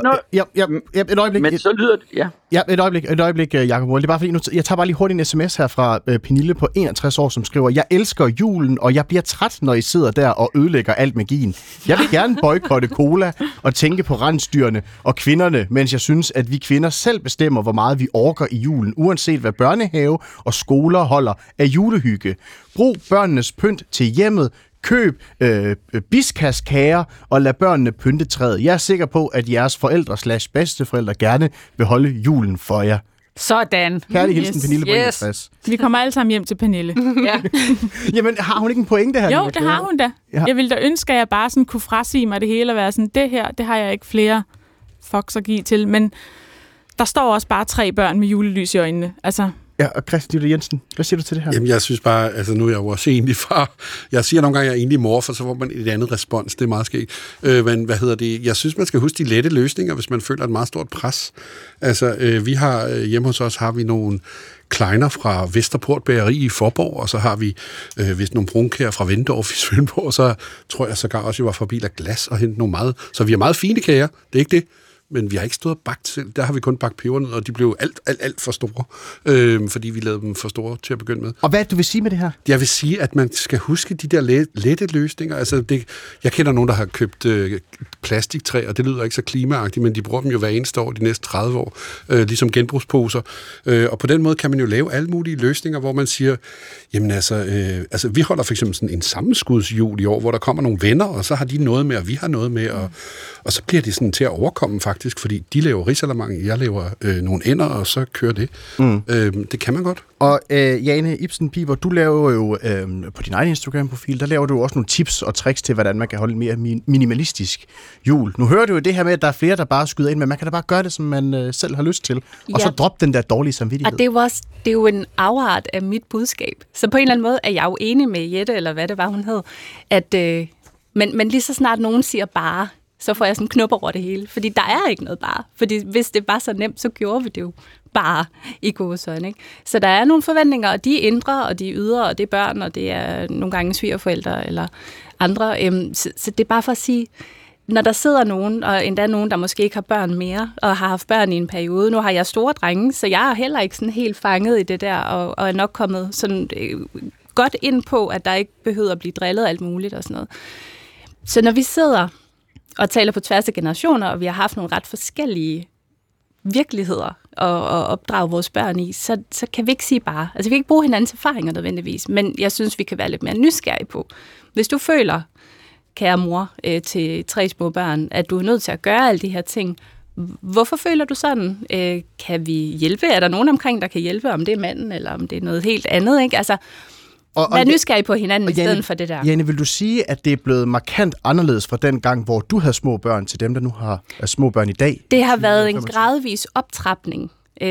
et øjeblik. Men så lyder det, Ja, et øjeblik, Jacob Morild. Det er bare fordi, jeg tager bare lige hurtigt en sms her fra Pernille på 61 år, som skriver, jeg elsker julen, og jeg bliver træt, når I sidder der og ødelægger alt magien. Jeg vil gerne boykotte cola og tænke på rensdyrene og kvinderne, mens jeg synes, at vi kvinder selv bestemmer, hvor meget vi orker i julen, uanset hvad børnehave og skoler holder af julehygge. Brug børnenes pynt til hjemmet. Køb biskaskager og lad børnene pynte træet. Jeg er sikker på, at jeres forældre/bedsteforældre gerne vil holde julen for jer. Sådan. Kærlig hilsen, Pernille på 61. Vi kommer alle sammen hjem til Pernille. Ja. Jamen, har hun ikke en pointe her? Jo, det har hun da. Ja. Jeg ville da ønske, at jeg bare sådan kunne frasige mig det hele og være sådan, det her, det har jeg ikke flere fucks at give til. Men der står også bare 3 børn med julelys i øjnene. Altså... Ja, og Christian Jensen, hvad siger du til det her? Jamen, jeg synes bare, altså nu er jeg jo også egentlig far. Jeg siger nogle gange, at jeg er egentlig mor, for så får man et andet respons. Det er meget skægt. Men jeg synes, man skal huske de lette løsninger, hvis man føler et meget stort pres. Altså, vi har hjemme hos os, har vi nogle kleiner fra Vesterport Bageri i Forborg, og så har vi vist nogle brunkær fra Vendorf i Svendborg, og så tror jeg sågar også, at jeg var forbi af glas og hente nogle meget. Så vi har meget fine kager, det er ikke det. men vi har ikke stået og bagt selv. Der har vi kun bagt pebernødder, og de blev alt for store, fordi vi lavede dem for store til at begynde med. Og hvad du vil sige med det her? Jeg vil sige, at man skal huske de der lette løsninger. Altså jeg kender nogen, der har købt plastiktræ, og det lyder ikke så klimaagtigt, men de bruger dem jo hver eneste år, de næste 30 år, ligesom genbrugsposer. Og på den måde kan man jo lave alle mulige løsninger, hvor man siger, jamen altså vi holder for eksempel sådan en sammenskudsjul i år, hvor der kommer nogle venner, og så har de noget med, og vi har noget med, og så bliver det sådan til at overkomme faktisk, fordi de laver risalamande, jeg laver nogle ender, og så kører det. Det kan man godt. Og Jane Ibsen Piber, du laver jo på din egen Instagram-profil, der laver du også nogle tips og tricks til, hvordan man kan holde en mere minimalistisk jul. Nu hører du jo det her med, at der er flere, der bare skyder ind, men man kan da bare gøre det, som man selv har lyst til, og så droppe den der dårlige samvittighed. Og det er jo en afart af mit budskab. Så på en eller anden måde er jeg jo enig med Jette, eller hvad det var, hun hed, at men lige så snart nogen siger bare, så får jeg sådan knupper over det hele. Fordi der er ikke noget bare. Fordi hvis det var så nemt, så gjorde vi det jo bare i gåseøjne, ikke? Så der er nogle forventninger, og de er indre, og de er ydre, og det er børn, og det er nogle gange svigerforældre eller andre. Så det er bare for at sige, når der sidder nogen, og endda nogen, der måske ikke har børn mere, og har haft børn i en periode. Nu har jeg store drenge, så jeg er heller ikke sådan helt fanget i det der, og er nok kommet sådan godt ind på, at der ikke behøver at blive drillet alt muligt og sådan noget. Så når vi sidder og taler på tværs af generationer, og vi har haft nogle ret forskellige virkeligheder at opdrage vores børn i, så kan vi ikke sige bare. Altså vi kan ikke bruge hinandens erfaringer nødvendigvis, men jeg synes, vi kan være lidt mere nysgerrige på. Hvis du føler, kære mor til 3 små børn, at du er nødt til at gøre alle de her ting, hvorfor føler du sådan? Kan vi hjælpe? Er der nogen omkring, der kan hjælpe, om det er manden, eller om det er noget helt andet, ikke? Altså, vær nysgerrig på hinanden i stedet for det der. Jane, vil du sige, at det er blevet markant anderledes fra den gang, hvor du havde små børn, til dem, der nu har små børn i dag? Det har været en gradvis optrapning.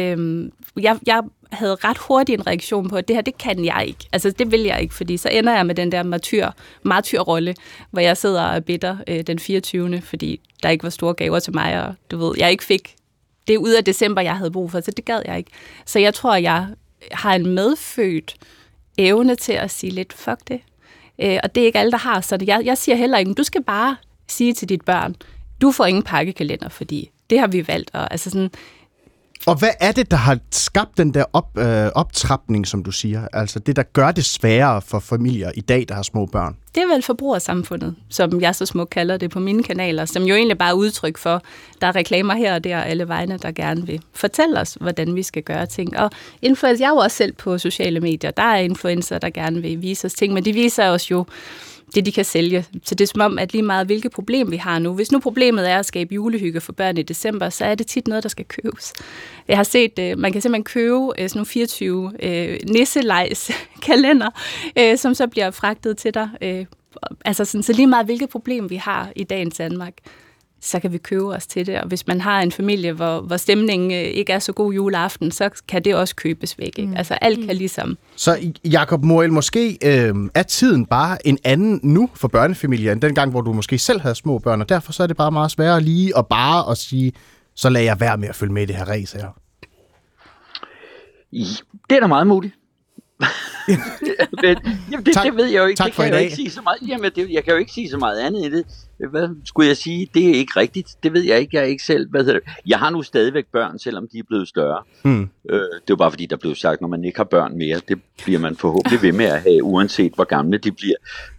Jeg havde ret hurtigt en reaktion på, at det her, det kan jeg ikke. Altså, det vil jeg ikke, fordi så ender jeg med den der martyrrolle, hvor jeg sidder og bitter den 24., fordi der ikke var store gaver til mig, og du ved, jeg ikke fik det ud af december, jeg havde brug for, så det gad jeg ikke. Så jeg tror, jeg har en medfødt evne til at sige lidt, fuck det. Og det er ikke alle, der har. Så jeg siger heller ikke, du skal bare sige til dit børn, du får ingen pakkekalender, fordi det har vi valgt. Og, altså sådan, og hvad er det, der har skabt den der optrapning, som du siger? Altså det, der gør det sværere for familier i dag, der har små børn? Det er vel forbrugersamfundet, som jeg så smukt kalder det på mine kanaler, som jo egentlig bare er udtryk for, der er reklamer her og der, og alle vegne, der gerne vil fortælle os, hvordan vi skal gøre ting. Og influencer, jeg er jo også selv på sociale medier, der er influencer, der gerne vil vise os ting, men de viser os jo det, de kan sælge. Så det er som om, at lige meget hvilket problem vi har nu. Hvis nu problemet er at skabe julehygge for børn i december, så er det tit noget, der skal købes. Jeg har set, man kan simpelthen købe sådan nogle 24 nisselejskalender, som så bliver fragtet til dig. Altså sådan, så lige meget hvilket problem vi har i dagens Danmark, så kan vi købe os til det. Og hvis man har en familie, hvor stemningen ikke er så god juleaften, så kan det også købes væk. Ikke? Altså alt kan ligesom. Så Jakob Morel, måske er tiden bare en anden nu for børnefamilier, end dengang, hvor du måske selv havde små børn, og derfor så er det bare meget sværere lige at sige, så lader jeg være med at følge med i det her race her. Det er da meget muligt. det ved jeg jo ikke. Tak det kan jeg jo ikke sige så meget. Jamen, jeg kan jo ikke sige så meget andet i det. Hvad skulle jeg sige? Det er ikke rigtigt. Det ved jeg ikke. Jeg er ikke selv. Jeg har nu stadigvæk børn, selvom de er blevet større. Det er jo bare fordi, der blev sagt, når man ikke har børn mere, det bliver man forhåbentlig ved med at have, uanset hvor gamle de bliver.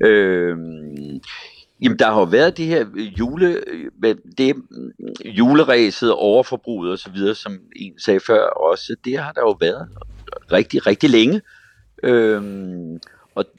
Jamen, der har jo været det her juleræset, overforbruget og så videre, som en sagde før også. Det har der jo været rigtig, rigtig længe. Og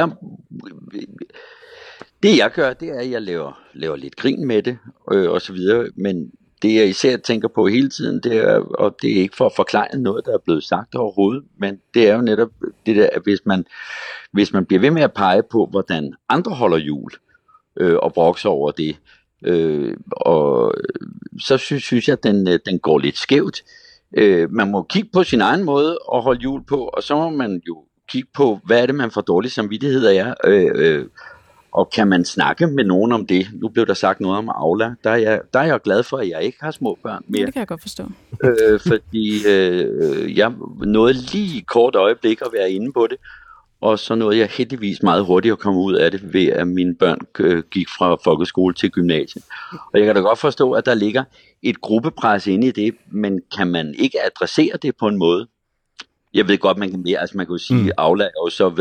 det jeg gør, det er, at jeg laver lidt grin med det, og så videre, men det jeg især tænker på hele tiden, det er, og det er ikke for at forklare noget, der er blevet sagt overhovedet, men det er jo netop det der, at hvis man bliver ved med at pege på, hvordan andre holder jul, og brokser over det, og så synes jeg, at den går lidt skævt. Man må kigge på sin egen måde at holde jul på, og så må man jo kigge på, hvad er det, man får dårlig samvittighed af, og kan man snakke med nogen om det? Nu blev der sagt noget om Aula. Der er jeg glad for, at jeg ikke har små børn mere. Det kan jeg godt forstå. Fordi jeg nåede lige i kort øjeblik at være inde på det, Og så nåede jeg heldigvis meget hurtigt at komme ud af det, ved at mine børn gik fra folkeskole til gymnasiet. Og jeg kan da godt forstå, at der ligger et gruppepres inde i det, men kan man ikke adressere det på en måde? Jeg ved godt, man kan mere, altså man kan jo sige, Aula er jo så,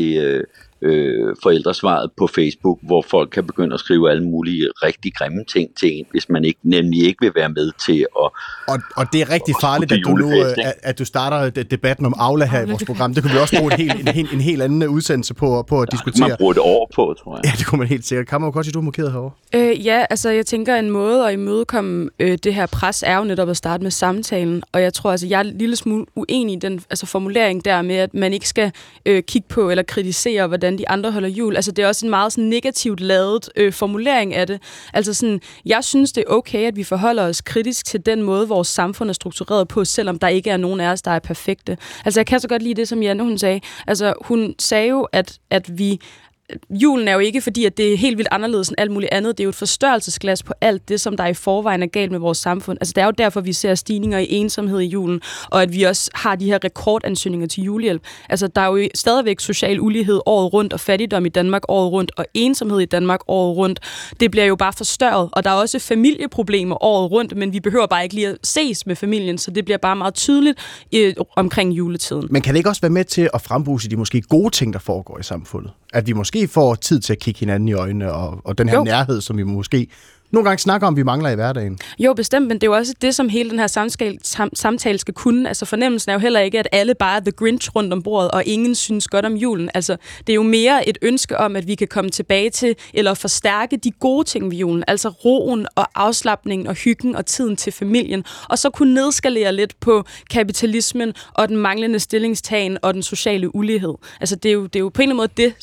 forældresvaret på Facebook, hvor folk kan begynde at skrive alle mulige rigtig grimme ting til en, hvis man nemlig ikke vil være med til at... Og det er rigtig farligt, at du starter debatten om Aula her i vores program. Det kunne vi også bruge en helt anden udsendelse på at diskutere. Det kunne man bruge et år på, tror jeg. Ja, det kunne man helt sikkert. Kammer, godt, du er markeret herovre. Ja, altså jeg tænker, en måde at imødekomme det her pres er jo netop at starte med samtalen, og jeg tror, altså jeg er en lille smule uenig i den formulering der med, at man ikke skal kigge på eller kritisere, hvordan de andre holder jul. Altså det er også en meget sådan negativt ladet formulering af det. Altså sådan, jeg synes, det er okay, at vi forholder os kritisk til den måde, vores samfund er struktureret på, selvom der ikke er nogen af os, der er perfekte. Altså jeg kan så godt lide det, som Janne hun sagde. Altså hun sagde jo, at vi... Julen er jo ikke fordi, at det er helt vildt anderledes end alt muligt andet. Det er jo et forstørrelsesglas på alt det, som der i forvejen er galt med vores samfund. Altså det er jo derfor, vi ser stigninger i ensomhed i julen, og at vi også har de her rekordansøgninger til julehjælp. Altså der er jo stadigvæk social ulighed året rundt, og fattigdom i Danmark året rundt, og ensomhed i Danmark året rundt. Det bliver jo bare forstørret, og der er også familieproblemer året rundt, men vi behøver bare ikke lige at ses med familien, så det bliver bare meget tydeligt omkring juletiden. Men kan det ikke også være med til at frembruge de måske gode ting, der foregår i samfundet? At vi måske får tid til at kigge hinanden i øjnene, og den her nærhed, som vi måske nogle gange snakker om, vi mangler i hverdagen. Jo, bestemt, men det er jo også det, som hele den her samtale skal kunne. Altså fornemmelsen er jo heller ikke, at alle bare er the Grinch rundt om bordet, og ingen synes godt om julen. Altså det er jo mere et ønske om, at vi kan komme tilbage til, eller forstærke de gode ting ved julen. Altså roen og afslapningen og hyggen og tiden til familien. Og så kunne nedskalere lidt på kapitalismen og den manglende stillingstagen og den sociale ulighed. Altså det er jo på en eller anden måde det,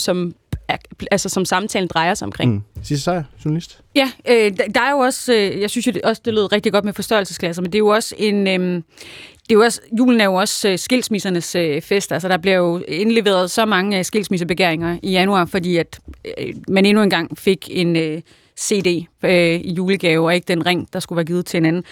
som samtalen drejer sig omkring. Sidste sejr, journalist. Ja, der er jo også, jeg synes jo også, det lød rigtig godt med forstørrelsesklasser, men det er jo også julen er jo også skilsmissernes fest. Altså der bliver jo indleveret så mange skilsmissebegæringer i januar, fordi at man endnu engang fik en CD i julegave, og ikke den ring, der skulle være givet til en anden.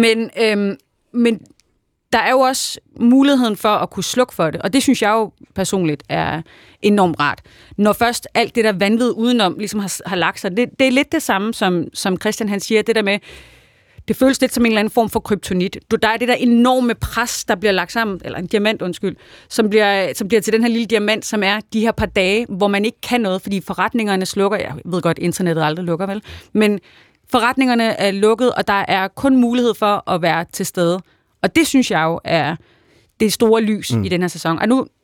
Men der er jo også muligheden for at kunne slukke for det, og det synes jeg jo personligt er enormt rart. Når først alt det der vanvid udenom ligesom har lagt sig, det er lidt det samme, som Christian han siger, det der med, det føles lidt som en eller anden form for kryptonit. Der er det der enorme pres, der bliver lagt sammen, eller en diamant, som bliver til den her lille diamant, som er de her par dage, hvor man ikke kan noget, fordi forretningerne slukker. Jeg ved godt, internettet aldrig lukker, vel? Men forretningerne er lukket, og der er kun mulighed for at være til stede. Og det synes jeg jo er det store lys i den her sæson. Og nu,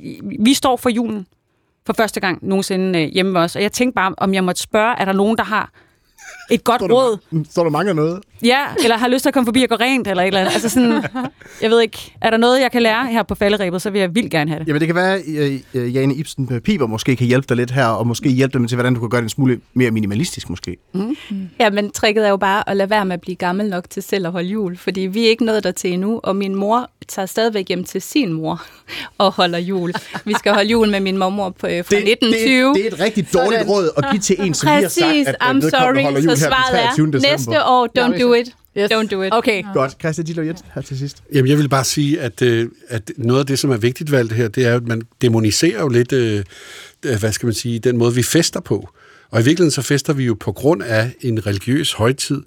vi står for julen for første gang nogensinde hjemme med os, og jeg tænkte bare, om jeg måtte spørge, er der nogen, der har et godt råd? Står der mangler noget? Ja, eller har lyst til at komme forbi og gå rent, eller et eller andet. Altså sådan, jeg ved ikke, er der noget, jeg kan lære her på falderebet, så vil jeg vildt gerne have det. Jamen det kan være, Jane Ibsen Piber måske kan hjælpe dig lidt her, og måske hjælpe dem til, hvordan du kan gøre det en smule mere minimalistisk måske. Ja, men tricket er jo bare at lade være med at blive gammel nok til selv at holde jul, fordi vi er ikke nået der til endnu, og min mor tager stadigvæk hjem til sin mor og holder jul. Vi skal holde jul med min mormor fra 1920. Det er et rigtig dårligt råd at give til en, som lige har sagt, at vedkommende holder jul her den 23. december. Næste år, don't do it. Yes. Don't do it. Okay. Godt. Christian Ditlev Jensen her til sidst. Jamen, jeg vil bare sige, at noget af det, som er vigtigt ved alt det her, det er, at man demoniserer jo lidt, hvad skal man sige, den måde, vi fester på. Og i virkeligheden så fester vi jo på grund af en religiøs højtid.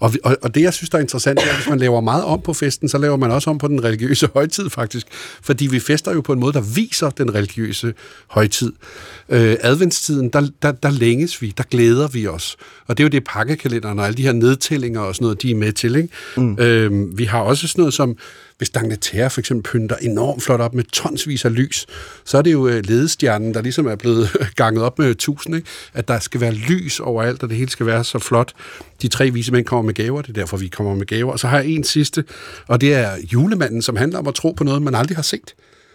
Og det, jeg synes, der er interessant, er, at hvis man laver meget om på festen, så laver man også om på den religiøse højtid, faktisk. Fordi vi fester jo på en måde, der viser den religiøse højtid. Adventstiden, der længes vi, der glæder vi os. Og det er jo det pakkekalenderen og alle de her nedtællinger og sådan noget, de er med til, ikke? Vi har også sådan noget som, hvis D'Angleterre for eksempel pynter enormt flot op med tonsvis af lys, så er det jo ledestjernen, der ligesom er blevet ganget op med 1000, ikke? At der skal være lys overalt, og det hele skal være så flot. De 3 vise mænd kommer med gaver, det er derfor, vi kommer med gaver. Og så har jeg en sidste, og det er julemanden, som handler om at tro på noget, man aldrig har set.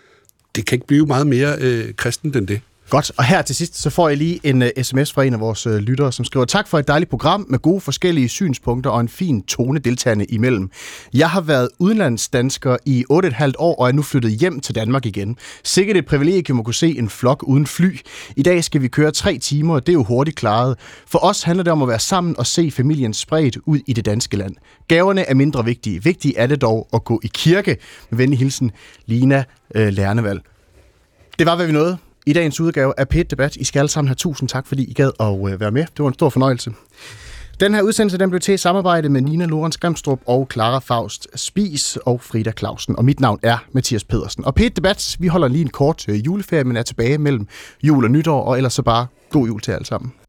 Det kan ikke blive meget mere kristent end det. Godt, og her til sidst, så får jeg lige en sms fra en af vores lyttere, som skriver: tak for et dejligt program med gode forskellige synspunkter og en fin tone deltagende imellem. Jeg har været udenlandsdansker i 8,5 år og er nu flyttet hjem til Danmark igen. Sikkert et privilegium at kunne se en flok uden fly. I dag skal vi køre 3 timer, og det er jo hurtigt klaret. For os handler det om at være sammen og se familien spredt ud i det danske land. Gaverne er mindre vigtige. Vigtigt er det dog at gå i kirke. Med venlig hilsen, Lina Lernevald. Det var, hvad vi nåede i dagens udgave af P1 Debat. I skal alle sammen have tusind tak, fordi I gad at være med. Det var en stor fornøjelse. Den her udsendelse den blev til i samarbejde med Nina Lorentz Grimstrup og Clara Faust Spies og Frida Clausen. Og mit navn er Mathias Pedersen. Og P1 Debat, vi holder lige en kort juleferie, men er tilbage mellem jul og nytår, og ellers så bare god jul til alle sammen.